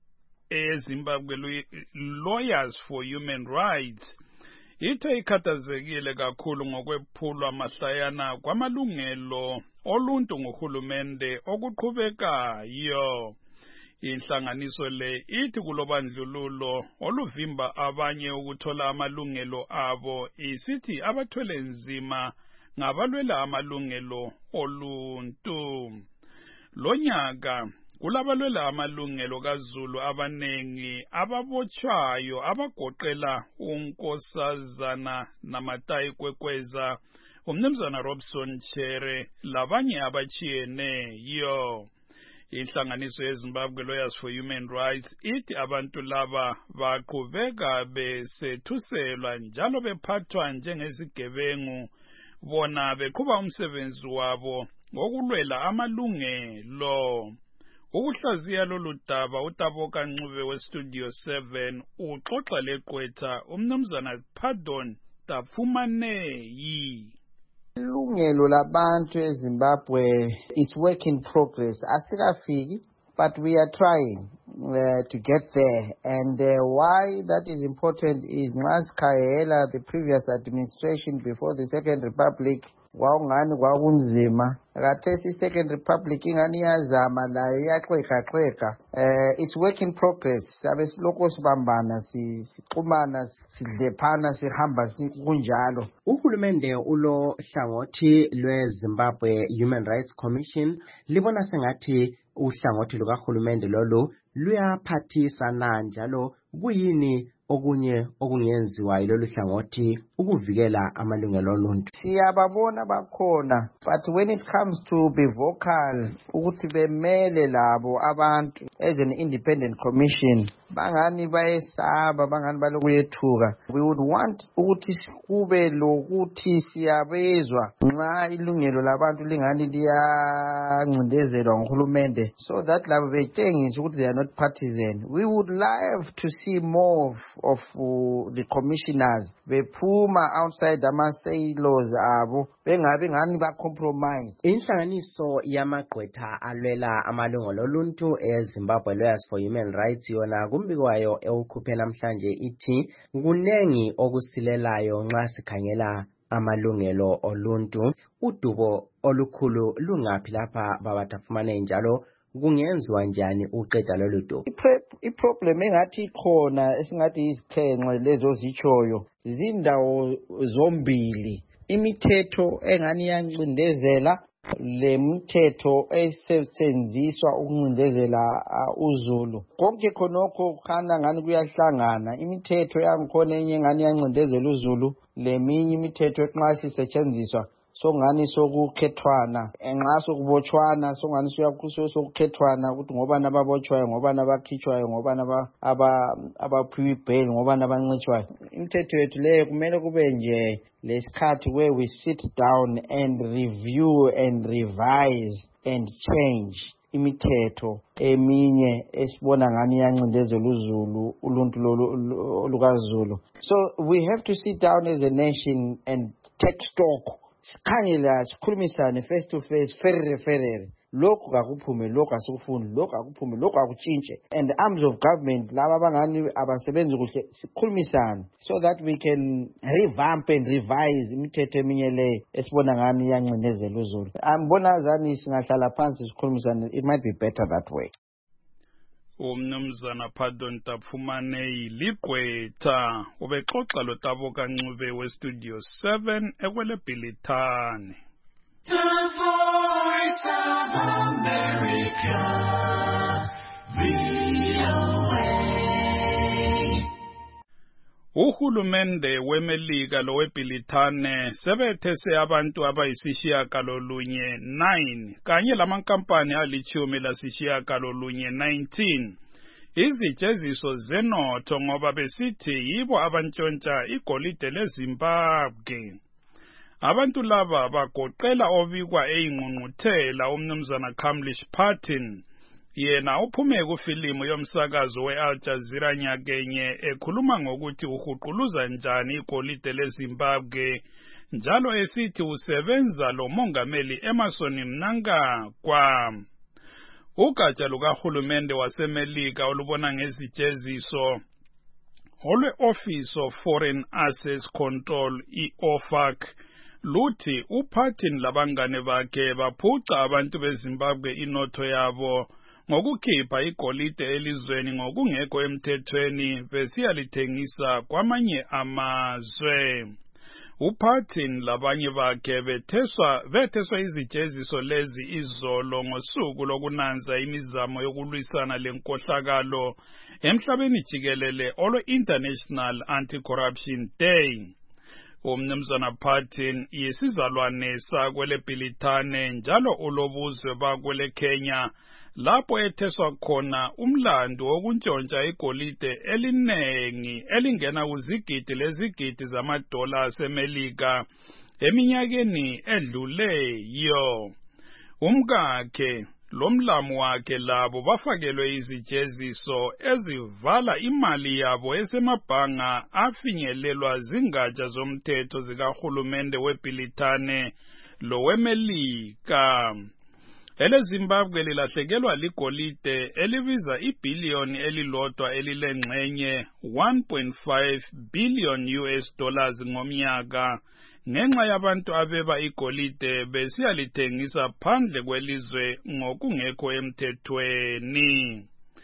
eZimbabwe Lawyers for Human Rights ithe ikhathazekile kakhulu ngokwephulwa mahlayana kwamalungelo oluntu nguhulumende okuqhubekayo. Inhlanganiso le ithi kulobandlululo oluvimba abanye ukuthola amalungelo abo, isithi abathwele nzima ngabalwela amalungelo oluntu. Lo nyaka kulabalwela amalungelo kaZulu abanengi ababotshwayo abagoqela uNkosazana Namatayi Kwekweza, umnumzana Robson Chere labanye abachiyeneyo. Inhlanganiso yeZimbabwe Lawyers for Human Rights ithi abantu laba baqhubeka besethuselwa njalo bephathwa njengezigebengu, bona beqhuba umsebenzi wabo wokulwela amalungelo. Ukuhlaziya lolu daba uTaboka Ncube weStudio 7 uxoxa legqwetha umnumzana Pardon Tafumaneyi. Ilungelo labantu eZimbabwe is work in progress. Asikafiki, but we are trying to get there. And why that is important is Nxasikayela, the previous administration before the Second Republic, kwawungani kwakunzima. Khathesi Second Republic ingani yazama layo yaxheka. It's work in progress. Sabe siloko sibambana, sixhumana, sidlephana, sihamba kunjalo. Uhulumende ulo hlangothi lweZimbabwe Human Rights Commission libona sengathi uhlangothi lukahulumende lolu luyaphathisana njalo kuyini okunye okungenziwa yilolu hlangothi ukuvikela amalungelo oluntu. Siyababona bakhona, but when it comes to be vocal ukuthi bemele labo abantu as an independent commission bangani bayesaba bangani balokuyethuka, we would want ukuthi kube lokuthi siyabezwa nxa ilungelo labantu lingani liyancindezelwa nguhulumende, so that labo betshengisa ukuthi they are not partisan. We would love to see more of the commissioners bephuma outside ama-silos abo bengabe ngani ba-compromise. Inhlanganiso yamagqwetha alwela amalungelo oluntu eZimbabwe Lawyers for Human Rights yona kumbiko wayo ewukhuphe namhlanje ithi kunengi okusilelayo nxa sikhangela amalungelo oluntu. Udubo olukhulu lungaphi lapha babatafumane njalo kungenziwa njani uqeda lolu dubo? Iproblem engathi ikhona esingathi izixhenxe lezo zichoyo zindawo zombili, imithetho engani yancindezela lemithetho esetshenziswa ukuncindezela uZulu. Konke khonokho khana ngani kuyahlangana, imithetho yangikhona enye ngani yancindezela uZulu leminye imithetho nxa sisetshenziswa songani sokukhethwana enxa sokubotshwana songani sokukhethwana ukuthi ngoba nababotshwayo ngoba nabakhitshwayo ngoba abaphiwa bail ngoba nabancitshwayo. Imithetho yethu leyo kumele kube nje lesikhathi where we sit down and review and revise and change imithetho eminye esibona ngani yancindezela uZulu uluntu olukaZulu. So we have to sit down as a nation and take stock, sikhangela sikhulumisane face to face, ferere lokho akuphume, lokho asikufuni, lokho akuphume, lokho akutshintshe, and arms of government laba abangani abasebenzi kuhle sikhulumisane so that we can revamp and revise imithetho eminye le esibona ngani yancindezela uZulu. Ambona zani singahlala phansi sikhulumisane, it might be better that way. Umnumzana Pardon Tapfumane ligqwetha ubexoxa lo Tabo Kancube we-Studio 7 ekwele Bhilithane. The Voice of America, VOA. Uhulumende weMelika lo weBhilithane sebethese abantu abayisishiyagalolunye 9 kanye lamankampani alithumi lasishiyagalolunye 19 izijeziso zenotho ngoba besithi yibo abantshontsha igolide leZimbabwe. Abantu laba bagoqela obikwa eyingqungquthela umnumzana Kamlish Patin, yena uphume kufilimu yomsakazo we-Al Jazeera nyakenye ekhuluma ngokuthi uhuquluza njani igolide leZimbabwe njalo esithi usebenza lo mongameli Emmerson Mnangagwa. Ugatsha lukahulumende waseMelika olubona ngezijeziso olwe-Office of Foreign Assets Control i-OFAC luthi uPatin labangane bakhe baphuca abantu beZimbabwe inotho yabo ngokukhipha igolide elizweni ngokungekho emthethweni besiyalithengisa kwamanye amazwe. uPatin labanye bakhe betheswa izijeziso lezi izolo ngosuku lokunanza imizamo yokulwisana lenkohlakalo emhlabeni jikelele olwe-International Anti-Corruption Day. Umnumzana Patin yisizalwane sakwele Bhilithane njalo ulobuzwe bakwele Kenya lapho etheswa khona umlando wokuntshontsha igolide elinengi elingena kuzigidi lezigidi zamadola aseMelika eminyakeni edluleyo. Umkakhe lomlamu wakhe labo bafakelwe izijeziso ezivala imali yabo esemabhanga afinyelelwa zingatsha zomthetho zikahulumende weBhilithane lo weMelika. EleZimbabwe lilahlekelwa ligolide elibiza ibhiliyoni elilodwa elilengxenye 1.5 billion US dollars ngomnyaka ngenxa yabantu abeba igolide besiyalithengisa phandle kwelizwe ngokungekho emthethweni.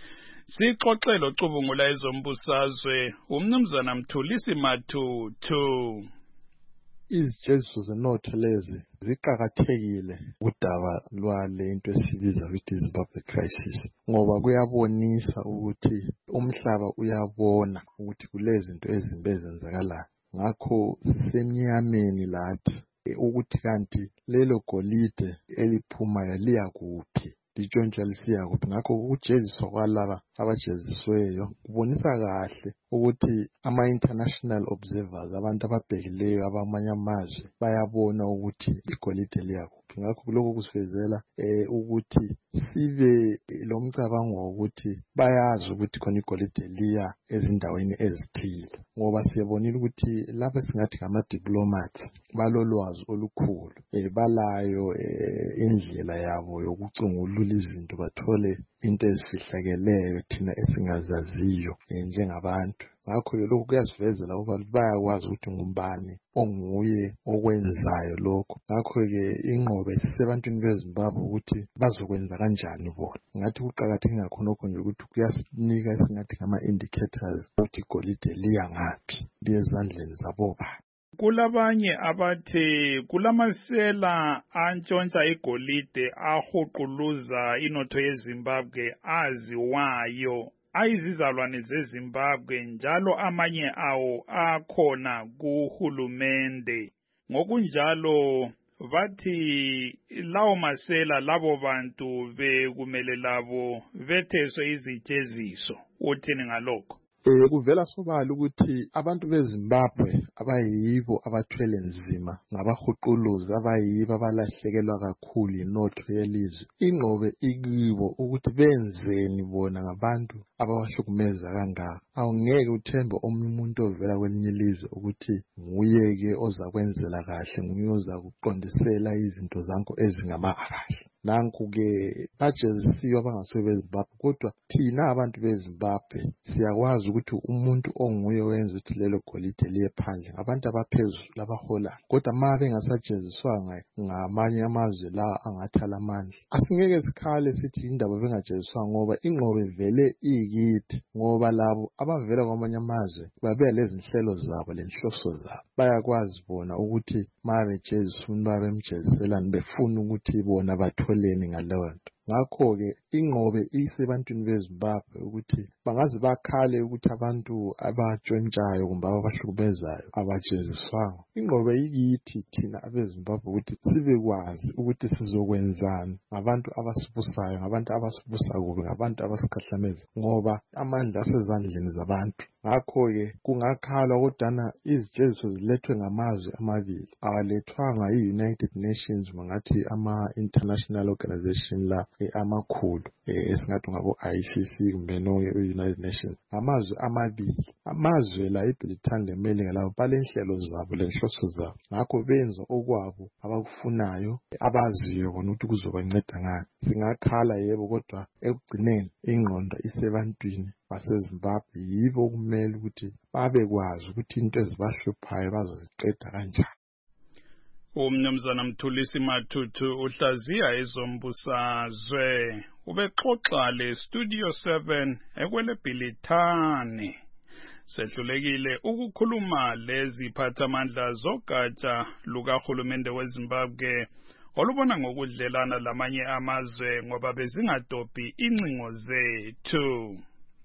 Sixoxelo cubungula ezombusazwe umnumzana Mthulisi Matutu. izijeziso zenotho lezi ziqakathekile kudaba lwale into esibiza ukuthi Zimbabwe crisis, ngoba kuyabonisa ukuthi umhlaba uyabona ukuthi kulezinto ezimbi ezenzakalayo. Ngakho sisemnyameni lathi ukuthi kanti lelo golide eliphumayo liya kuphi, litshontsha lisiya kuphi. Ngakho ukujeziswa kwalaba abajezisiweyo kubonisa kahle ukuthi ama-international observers, abantu ababhekileyo abamanye amazwe, bayabona ukuthi igolide liya kuphi. Ngakho lokho kusifezela ukuthi sibe lomcabango wokuthi bayazi ukuthi khona igolide liya ezindaweni ezithile, ngoba siyabonile ukuthi lapha singathi ngama-diplomats balolwazi olukhulu, balayo indlela yabo yokucungulula izinto, bathole into ezifihlakeleyo thina esingazaziyo njengabantu. Ngakho-ke lokhu kuyasivezela ukuba bayakwazi ukuthi ngubani onguye okwenzayo lokho. Ngakho-ke inqobe isisebantwini beZimbabwe ukuthi bazokwenza kanjani bona. Ngathi kuqakatheke ngakhonokho nje ukuthi kuyasinika esingathi ngama-indicators ukuthi igolide liya ngaphi, liye ezandleni zaboba. Kulabanye abathi kulamasela antshontsha igolide ahuquluza inotho yeZimbabwe aziwayo, ayizizalwane zeZimbabwe, njalo amanye awo akhona kuhulumende. Ngokunjalo bathi lawo masela labo bantu bekumele labo betheswe izijeziso. Uthini ngalokho? Kuvela sobala ukuthi abantu beZimbabwe abayibo abathwele nzima ngabahuquluzi, abayibo abalahlekelwa kakhulu inotho yelizwe. Ingqobe ikibo ukuthi benzeni bona ngabantu abawahlukumeza kangaka. Awungeke uthembe omunye umuntu ovela kwelinye ilizwe ukuthi nguye-ke ozakwenzela kahle, nguye ozakuqondisela izinto zakho ezingamahahle. Nanku-ke bajezisiwe abangasuke beZimbabwe, kodwa thina abantu beZimbabwe siyakwazi ukuthi umuntu onguye wenza ukuthi lelo golide liye phandle ngabantu abaphezulu abaholayo. Kodwa ma bengasajeziswanga ngamanye amazwe la angathala amandla, asingeke sikhale sithi indaba bengajeziswanga, ngoba ingqobe vele iyikithi, ngoba labo abavela kwamanye amazwe babe lezi nhlelo zabo lenhloso zabo. Bayakwazi bona ukuthi ma bejeziswa umuntu babemjeziselani, befuna ukuthi bona batholeni ngaleyo nto. Ngakho-ke ingqobe isebantwini beZimbabwe ukuthi bangaze bakhale ukuthi abantu abatshontshayo kumbe abahlukumezayo abajeziswanga. Ingqobe ikithi thina abeZimbabwe ukuthi sibekwazi ukuthi sizokwenzani ngabantu abasibusayo, ngabantu abasibusa kubi, ngabantu abasikahlameza, ngoba amandla asezandleni zabantu. Ngakho-ke kungakhalwa kodwana izijeziso zilethwe ngamazwe amabili, awalethwanga i-United Nations, mangathi ama-international organization la amakhulu esingathi ngabo-ICC kumbe no-United Nations. Amazwe amabili, amazwe la iBritain leMelika labo balenhlelo zabo lenhloso zabo. Ngakho benza okwabo abakufunayo, abaziyo bona ukuthi kuzobanceda ngani. Singakhala yebo, kodwa ekugcineni ingqondo isebantwini baseZimbabwe, yibo kumele ukuthi babekwazi ukuthi into ezibahluphayo bazoziqeda kanjani. Umnumzana Mthulisi Mathuthu uhlaziya ezombusazwe ubexoxa leStudio 7 ekwele Bhilithane. Sehlulekile ukukhuluma leziphathamandla zogatsha lukahulumende weZimbabwe olubona ngokudlelana lamanye amazwe ngoba bezingadobhi incingo zethu.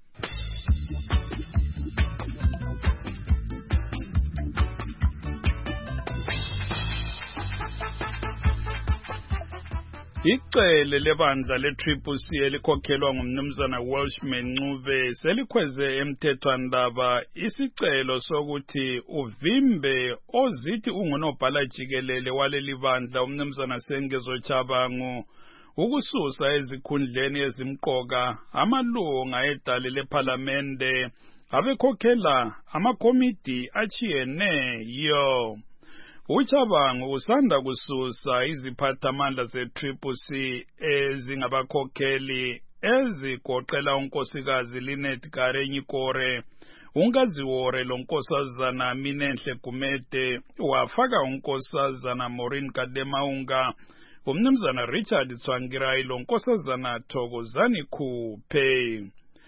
Icele lebandla le-CCC elikhokhelwa ngumnumzana Welshman Ncube selikhweze emthethwandaba isicelo sokuthi uvimbe ozithi ungunobhala jikelele waleli bandla umnumzana Sengezo Chabangu ukususa ezikhundleni ezimqoka amalunga edale lephalamende abekhokhela amakomiti achiyeneyo. Uchabangu usanda kususa iziphathamandla ze-CCC ezingabakhokheli ezigoqela unkosikazi Linet Kare-Nyikore, unkaziwore lonkosazana Minenhle Gumede, wafaka unkosazana Maureen Kademaunga, umnumzana Richard Tsvangirai lonkosazana Thokozani Khuphe.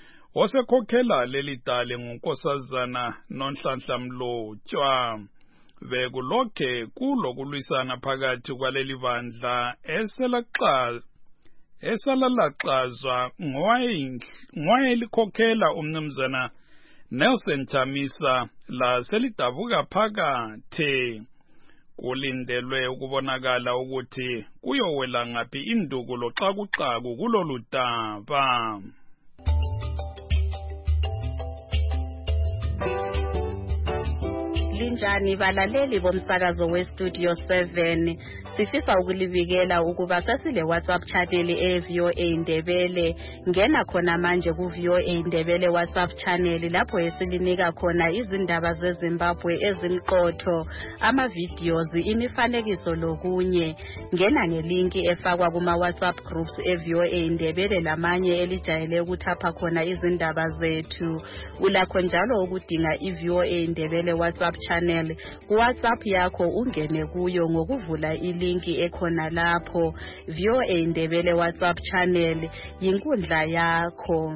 Osekhokhela leli dale ngunkosazana Nonhlanhla Mlotshwa. bekulokhe kulokulwisana phakathi kwaleli bandla esalalaxazwa ngowayelikhokhela umnumzana Nelson Chamisa laselidabuka phakathe. Kulindelwe ukubonakala ukuthi kuyowela ngaphi induku loxakuxaku kulolu daba. Linjani balaleli bomsakazo weStudio 7, sifisa ukulibikela ukuba sesile WhatsApp channel eVOA Indebele. Ngena khona manje kuVOA Indebele WhatsApp channel lapho esilinika khona izindaba zeZimbabwe ezimqotho, ama-videos, imifanekiso lokunye. Ngena ngelinki efakwa kuma WhatsApp groups eVOA Indebele lamanye elijayele ukuthapha khona izindaba zethu. Ulakho njalo ukudinga iVOA Indebele WhatsApp channel kuWhatsApp yakho, ungene kuyo ngokuvula ilinki ekhona lapho. VOA Indebele WhatsApp channel yinkundla yakho.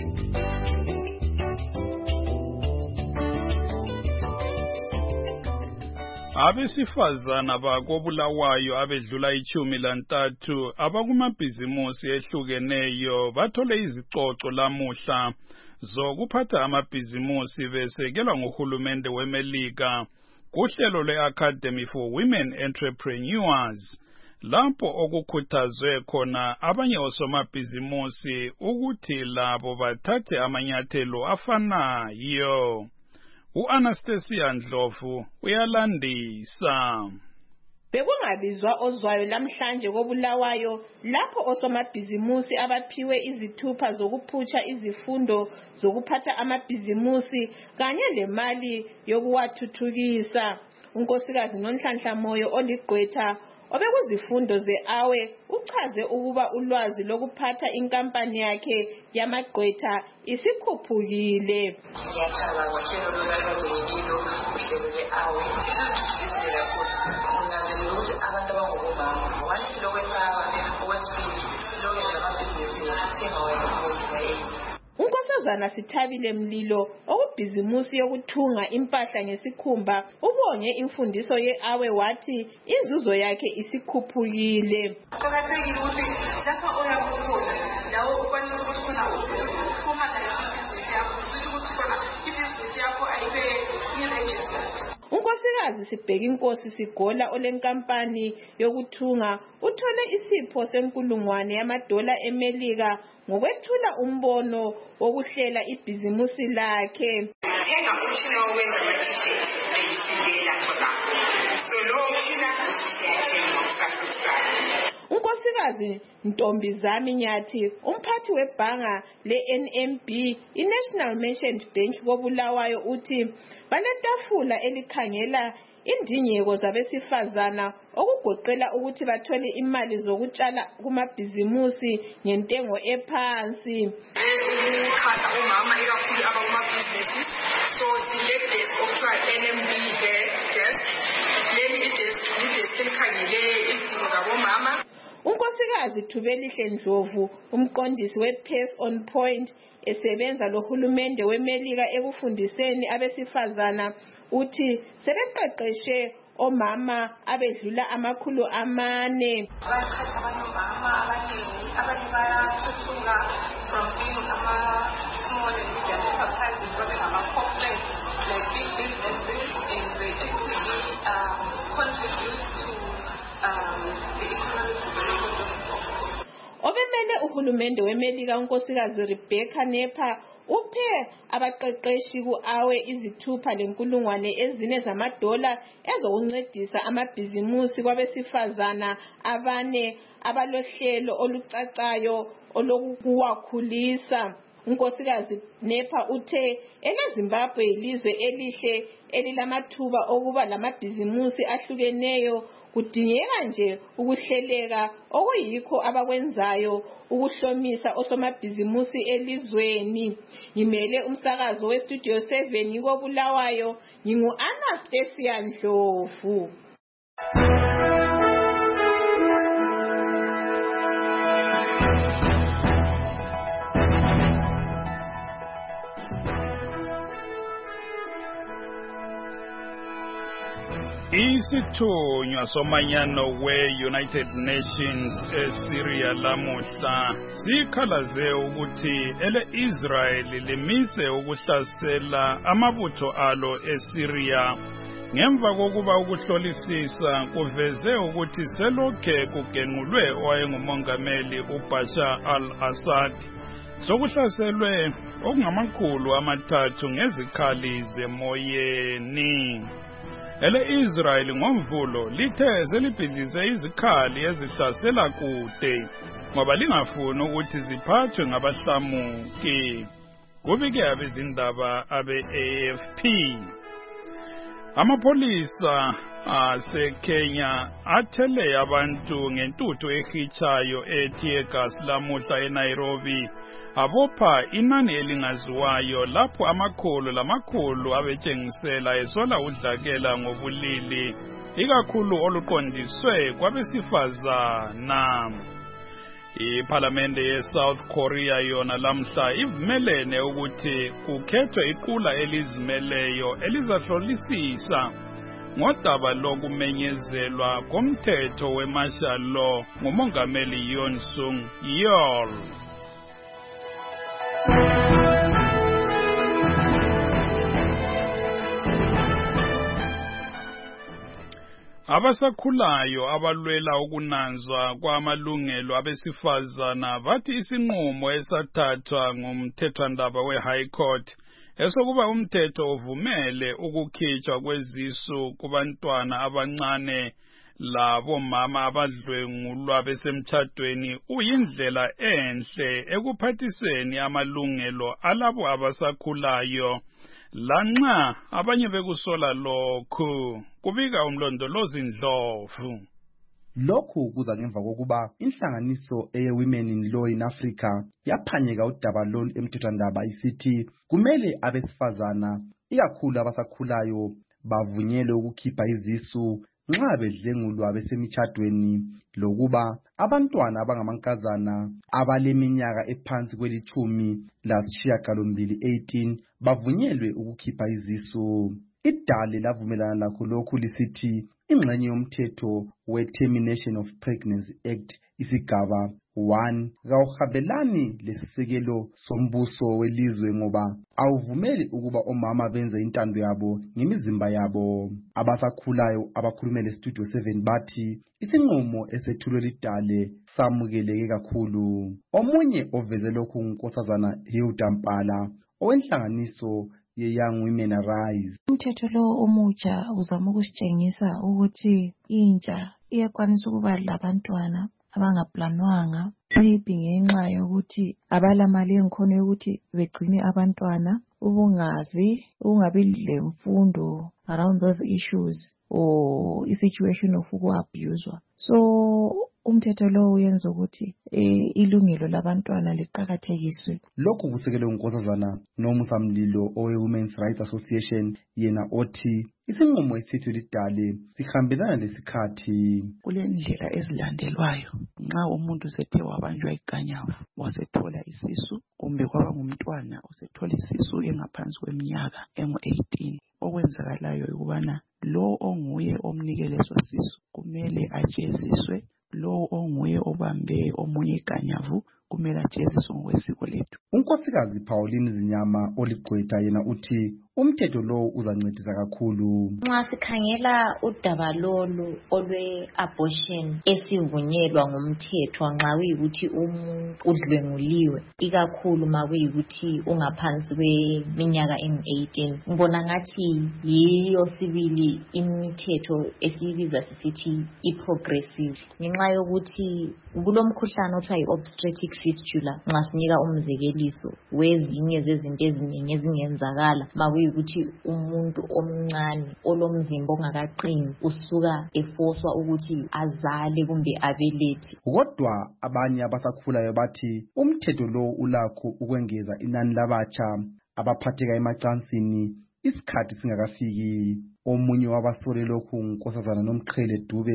Abesifazana bakobulawayo abedlula 13 abakumabhizimusi ehlukeneyo bathole izicoco lamuhla zokuphatha amabhizimusi besekelwa nguhulumende weMelika kuhlelo lwe-Academy for Women Entrepreneurs, lapho okukhuthazwe khona abanye osomabhizimusi ukuthi labo bathathe amanyathelo afanayo. U-Anastasia Ndlovu uyalandisa. Bekungabizwa ozwayo namhlanje kobulawayo lapho osomabhizimusi abaphiwe izithupha zokuphutsha izifundo zokuphatha amabhizimusi kanye lemali yokuwathuthukisa. Unkosikazi Nonhlanhla Moyo oligqwetha obekuzifundo ze-awe uchaze ukuba ulwazi lokuphatha inkampani yakhe yamagqwetha isikhuphukile. Ngiyathaba ngohlelo lolwazi-ngililo uhlelo le-awe luthuthukisile kakhulu. Unanzelela ukuthi abantu abangobomama one silokwesaba, okwesibili silokwenza amabhizinisi ethu singawenza ngendlela eyiyo. Unkosazana Sithabile Mlilo okubhizimusi yokuthunga impahla ngesikhumba ubonge imfundiso ye-awe wathi inzuzo yakhe isikhuphukile. Kuqakathekile ukuthi lapha oyakhona lawo ukwanisa ukuthi khona uphumana ibhizinisi yakho, kusho ukuthi khona ibhizinisi yakho ayibe i-registered. Unkosikazi Sibhekinkosi Sigola olenkampani yokuthunga uthole isipho senkulungwane yamadola eMelika ngokwethula umbono wokuhlela ibhizimusi lakhe. Thenga umtshina wokwenza ama-t-shirt ayifundela khona. So lowo mtshina usiyathenga ukasukala. Unkosikazi Ntombizami Nyathi umphathi webhanga le-NMB i-National Merchant Bank kobulawayo uthi banetafula elikhangela indingeko zabesifazana okugoqela ukuthi bathole imali zokutshala kumabhizimusi ngentengo ephansi. Ukuxhasa omama ikakhulu abakumabhizinisi, so le-desk okuthiwa NMB desk, leli i-desk elikhangele izidingo zabomama. Unkosikazi Thubelihle Ndlovu umqondisi we-Pace on Point esebenza lohulumende weMelika ekufundiseni abesifazana uthi sebeqeqeshe omama abedlula 400. Bayaqhatsha abanyomama abaningi abanye bayathuthuka from being small and medium enterprises babe ngama-corporate like big businesses, and they actively contribute to the economic development of. Obemele uhulumende weMelika unkosikazi Rebecca Nepha uphe abaqeqeshi ku-awe izithupha lenkulungwane ezine zamadola ezokuncedisa amabhizimusi kwabesifazana abane abalohlelo olucacayo olokuwakhulisa. Unkosikazi Nepha uthe eleZimbabwe ilizwe elihle elilamathuba okuba lamabhizimusi ahlukeneyo, kudingeka nje ukuhleleka okuyikho abakwenzayo ukuhlomisa osomabhizimusi elizweni. Ngimele umsakazo weStudio 7 kobulawayo, ngingu-Anastasia Ndlovu. Isithunywa somanyano we-United Nations eSyria lamuhla sikhalaze ukuthi ele-Israyeli limise ukuhlasela amabutho alo eSyria ngemva kokuba ukuhlolisisa kuveze ukuthi selokhe kugenqulwe owayengumongameli uBashar al-Assad sokuhlaselwe okungamakhulu 3 ngezikhali zemoyeni. Ele-Israyeli ngomvulo lithe selibhidlize izikhali ezihlasela kude ngoba lingafuni ukuthi ziphathwe ngabahlamuki. Kubike abezindaba abe-AFP. Amapholisa aseKenya athele abantu ngentuthu ehitshayo ethi gas lamuhla eNairobi abopha inani elingaziwayo lapho amakhulu abetshengisela esola udlakela ngobulili ikakhulu oluqondiswe kwabesifazana. Iparlamente ye-South Korea yona lamhla ivumelene ukuthi kukhethwe iqula elizimeleyo elizahlolisisa ngodaba lokumenyezelwa komthetho we-martial law ngumongameli Yoon Suk Yeol. Abasakhulayo abalwela ukunanzwa kwamalungelo abesifazana bathi isinqumo esathathwa ngumthethwandaba we-High Court esokuba umthetho uvumele ukukhitshwa kwezisu kubantwana abancane labo mama abadlwengulwa besemtchadweni uyindlela enhle ekuphathiseni amalungelo alabo abasakhulayo lanxa abanye bekusola lokhu. Kubika umlondolozi Ndlovu. Lokhu kuza ngemva kokuba inhlanganiso eye-Women in Law in Africa yaphanyeka udaba lolu emthethwandaba isithi kumele abesifazana ikakhulu abasakhulayo bavunyelwe ukukhipha izisu nxa bedlengulwa besemtchadweni lokuba abantwana abangamankazana abaleminyaka ephansi kwelitshumi lasishiyagalombili 18 bavunyelwe ukukhipha izisu. Idale lavumelana lakho lokhu lisithi ingxenye yomthetho we-Termination of Pregnancy Act isigaba 1 kawuhambelani lesisekelo sombuso welizwe ngoba awuvumeli ukuba omama benze intando yabo ngemizimba yabo. Abasakhulayo abakhulumele Studio 7 bathi isinqumo esethulwe lidale samukeleke kakhulu. Omunye oveze lokhu ngunkosazana Hilda Mpala owenhlanganiso ye-Young Women Arise. Umthetho lo omutsha uzama ukusitshengisa ukuthi intsha iyakwanisa ukuba labantwana abangaplanwanga maybe ngenxa yokuthi abalamali enkhona yokuthi begcine abantwana, ubungazi, ungabi lemfundo around those issues or i-situation of uku-abuswa. So umthetho lo uyenza ukuthi ilungelo labantwana liqhakathekiswe. Lokhu kusekelwe ngunkosazana Nomsamlilo owe-Women's Rights Association yena othi isinqumo esithethwe lidale sihambelana lesikhathi. Kulendlela ezilandelwayo nxa umuntu sethe wabanjwa iganyavu wasethola isisu kumbe kwaba ngumntwana osethola isisu engaphansi kweminyaka engu-18 okwenzakalayo ukubana lo onguye omnikele leso sisu kumele ajeziswe, lo onguye obambe omunye iganyavu kumele ajeziswe ngokwesiko lethu. Unkosikazi Pauline Zinyama oligqwetha yena uthi umthetho lo uzancedisa kakhulu. Nxa sikhangela udaba lolu olwe-abortion esivunyelwa ngumthetho nxa kuyikuthi umuntu udlwenguliwe ikakhulu ma kuyikuthi ungaphansi kweminyaka engu-18, ngibona ngathi yiyo sibili imithetho esiyibiza sisithi i-progressive ngenxa yokuthi kulomkhuhlane othiwa i-obstetric fistula. Nxa sinika umzekeliso wezinye zezinto eziningi ezingenzakala ma kuyikuthi umuntu omncane olomzimba ongakaqini usuka efoswa ukuthi azale kumbe abelethe. Kodwa abanye abasakhulayo bathi umthetho lo ulakho ukwengeza inani labatsha abaphatheka emacansini isikhathi singakafiki. Omunye wabasole lokhu ngunkosazana Nomqhele Dube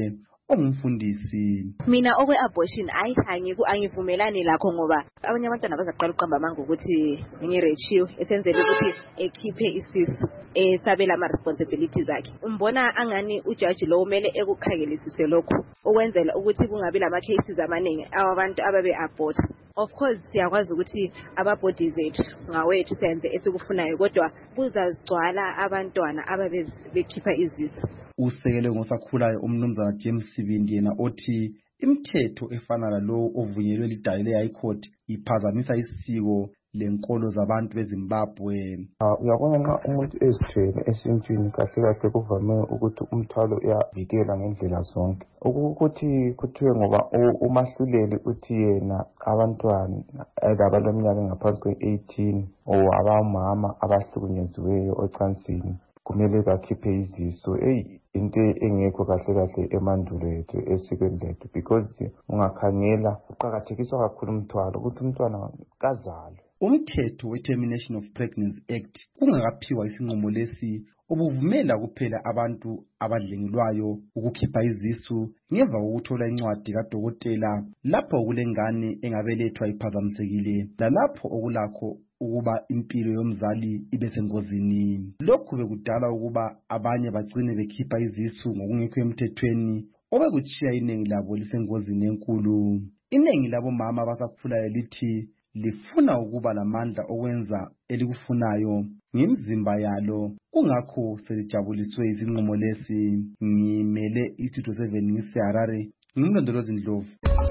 ongumfundisi. Mina okwe-abortion angivumelani lakho ngoba abanye abantwana bazaqala uqamba amanga ukuthi ngirechiwe esenzele ukuthi ekhiphe isisu esabela ama-responsibilities akhe. Umbona angani ujaji lo umele ekukhangelisise lokhu ukwenzela ukuthi kungabi lama-cases amaningi abantu ababe-abort. Of course siyakwazi ukuthi aba-bodies ethu ngawethu senze esikufunayo kodwa kuzazigcwala abantwana ababe bekhipha izisu. Usekele ngosakhulayo umnumzana James Sibindi yena othi imithetho efana lalo ovunyelwe lidale le-High Court iphazamisa isiko lenkolo zabantu beZimbabwe. Uyabona nxa umuntu ezithwele esintwini kahle kahle kuvame ukuthi umthwalo uyavikela ngendlela zonke. Ukuthi kuthiwe ngoba umahluleli uthi yena abantwana abaleminyaka engaphansi kwe-18 abamama abahlukunyeziweyo ocansini kumele bakhiphe izisu. Into engekho kahle kahle emandulo ethu esikweni lethu, because ungakhangela uqakathekiswa kakhulu umthwalo ukuthi umntwana kazalwe. Umthetho we-Termination of Pregnancy Act ungakaphiwa isinqumo lesi obuvumela kuphela abantu abadlengelwayo ukukhipha izisu ngemva kokuthola incwadi kadokotela lapho kulengane engabelethwa iphazamisekile lalapho okulakho ukuba impilo yomzali ibe sengozini. Lokhu bekudala ukuba abanye bagcine bekhipha izisu ngokungekho emthethweni obekutshiya iningi labo lisengozini enkulu. Iningi labo mama abasakhulayo lithi lifuna ukuba lamandla okwenza elikufunayo ngemzimba yalo, kungakho selijabuliswe isinqumo lesi. Ngimele iStudio 7 ngiseHarare, ngimlondolozi Ndlovu.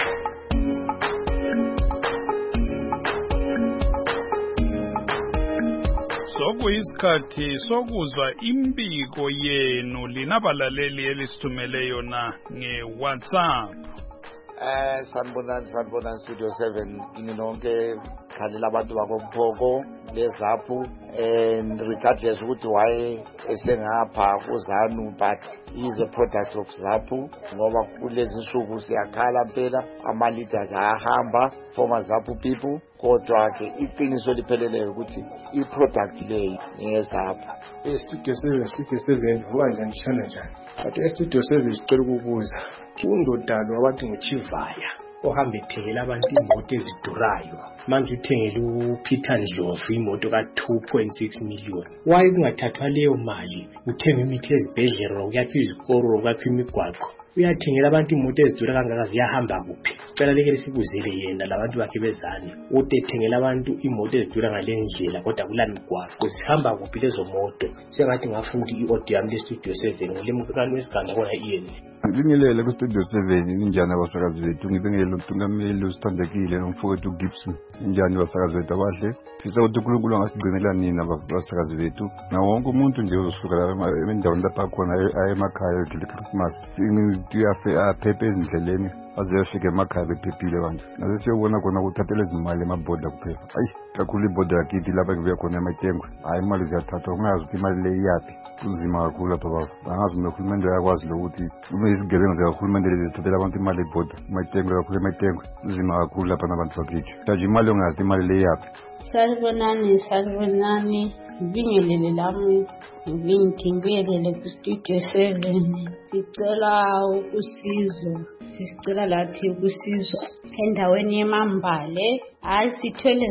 Sokuyisikhathi sokuzwa impiko yenu linabalaleli elisithumele yona nge-WhatsApp. Sanibonani Studio 7 kini nonke khalela abantu bakoMphoko leZaphu and regardless ukuthi why esengapha kuZanu but is a product of Zaphu ngoba kulezi nsuku siyakhala phela ama-leaders ayahamba former Zaphu people kodwa ke iqiniso lipheleleyo ukuthi i-product leyi ngeZaphu. Studio 7 vuka njani shana njani. But Studio 7 sicela ukubuza undodalo wabantu ngoChivaya ohambe ethengela abantu imoto ezidurayo manje uthengele uPeter Ndlovu imoto ka2.6 million. Why kungathathwa leyo mali uthenga imithi ezibhedlela ukuyakha izikolo ukuyakha imigwaqo uyathengela abantu imoto ezidura kangaka ziyahamba kuphi? Cela leke sikuzele yena labantu bakhe bezane uthengela abantu imoto ezidura ngalendlela kodwa kulamigwaqo zihamba kuphi lezo moto? Sengathi ngafundi i-audio yami leStudio 7 ngolemkani wesiganda kona iyeni. Ngibingelele kuStudio 7 injani abasakazi bethu, ngibingelele uNtungameli usithandekile nomfowethu Gibson. Injani abasakazi bethu abahle, fisa ukuthi uNkulunkulu angasigcinela nina abasakazi bethu nawo wonke umuntu nje uzosuka endaweni lapha khona emakhaya eChristmas aphephe ezindleleni azefika emakhaya bephephile abantu. Nase siyobona khona ukuthathela izimali emabhoda kuphela. Ayi kakhulu ibhoda yakithi lapha kubuya khona eMatengwe. Hayi imali ziyathathwa ungazi ukuthi imali le iyaphi. Kunzima kakhulu lapha baba. Angazi nohulumende yakwazi lokuthi izigebengu zikahulumende lezi zithathela abantu imali ebhoda Matengwe kakhulu eMatengwe. Kunzima kakhulu lapha nabantu bakithi. Taje imali ongazi imali le iyaphi. Sanibonani ngibingelele lami ngibingelele kuStudio 7 sicela ukusizwa sicela lathi ukusizwa endaweni yeMambale. Hayi sithwele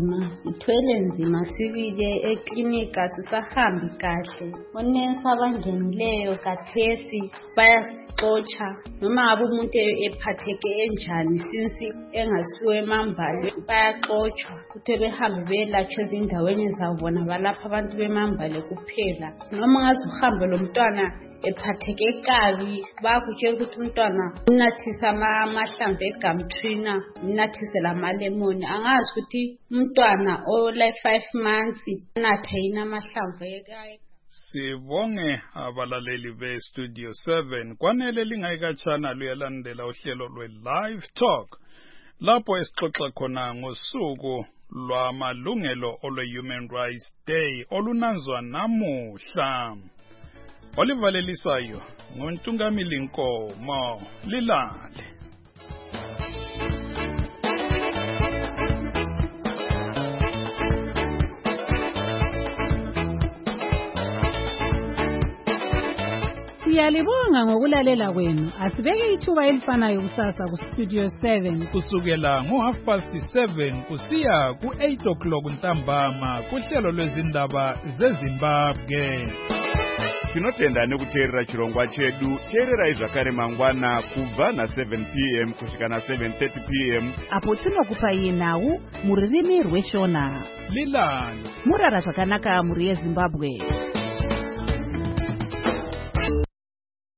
nzima sibile eklinika sisahambi kahle onensi abangenileyo kathesi bayasixotsha noma ngabe umuntu ephatheke enjani since engasiwe eMambale bayaxotshwa ukuthi behambe beyelatshwe ezindaweni zabona balapha abantu beMambale kuphela. Noma ngaze uhambe lomntwana ephatheke kabi bakutshela ukuthi umntwana unathisa amahlamvu eGumtree unathise lamalemoni. Angazi ukuthi umntwana ole 5 months unatha yini amahlamvu ekhaya. Sibonge abalaleli beStudio 7. Kwanele lingayikatshana luyalandela uhlelo lwe-Live Talk lapho esixoxa khona ngosuku lwamalungelo olwe-Human Rights Day olunanzwa namuhla. Olivalelisayo nguNtungamili Nkomo. Lilale. Siyalibonga ngokulalela kwenu. Asibeke ithuba elifanayo kusasa kuStudio 7 kusukela ngo7:30 kusiya ku8 ntambama kuhlelo lwezindaba zeZimbabwe. Tinotenda nekuteerera chirongwa chedu. Teererai zvakare mangwana kubva na7 p.m. kusvika na7:30 p.m. apo tinokupai nhau mururimi rweshona. Lilani murara zvakanaka muri yeZimbabwe.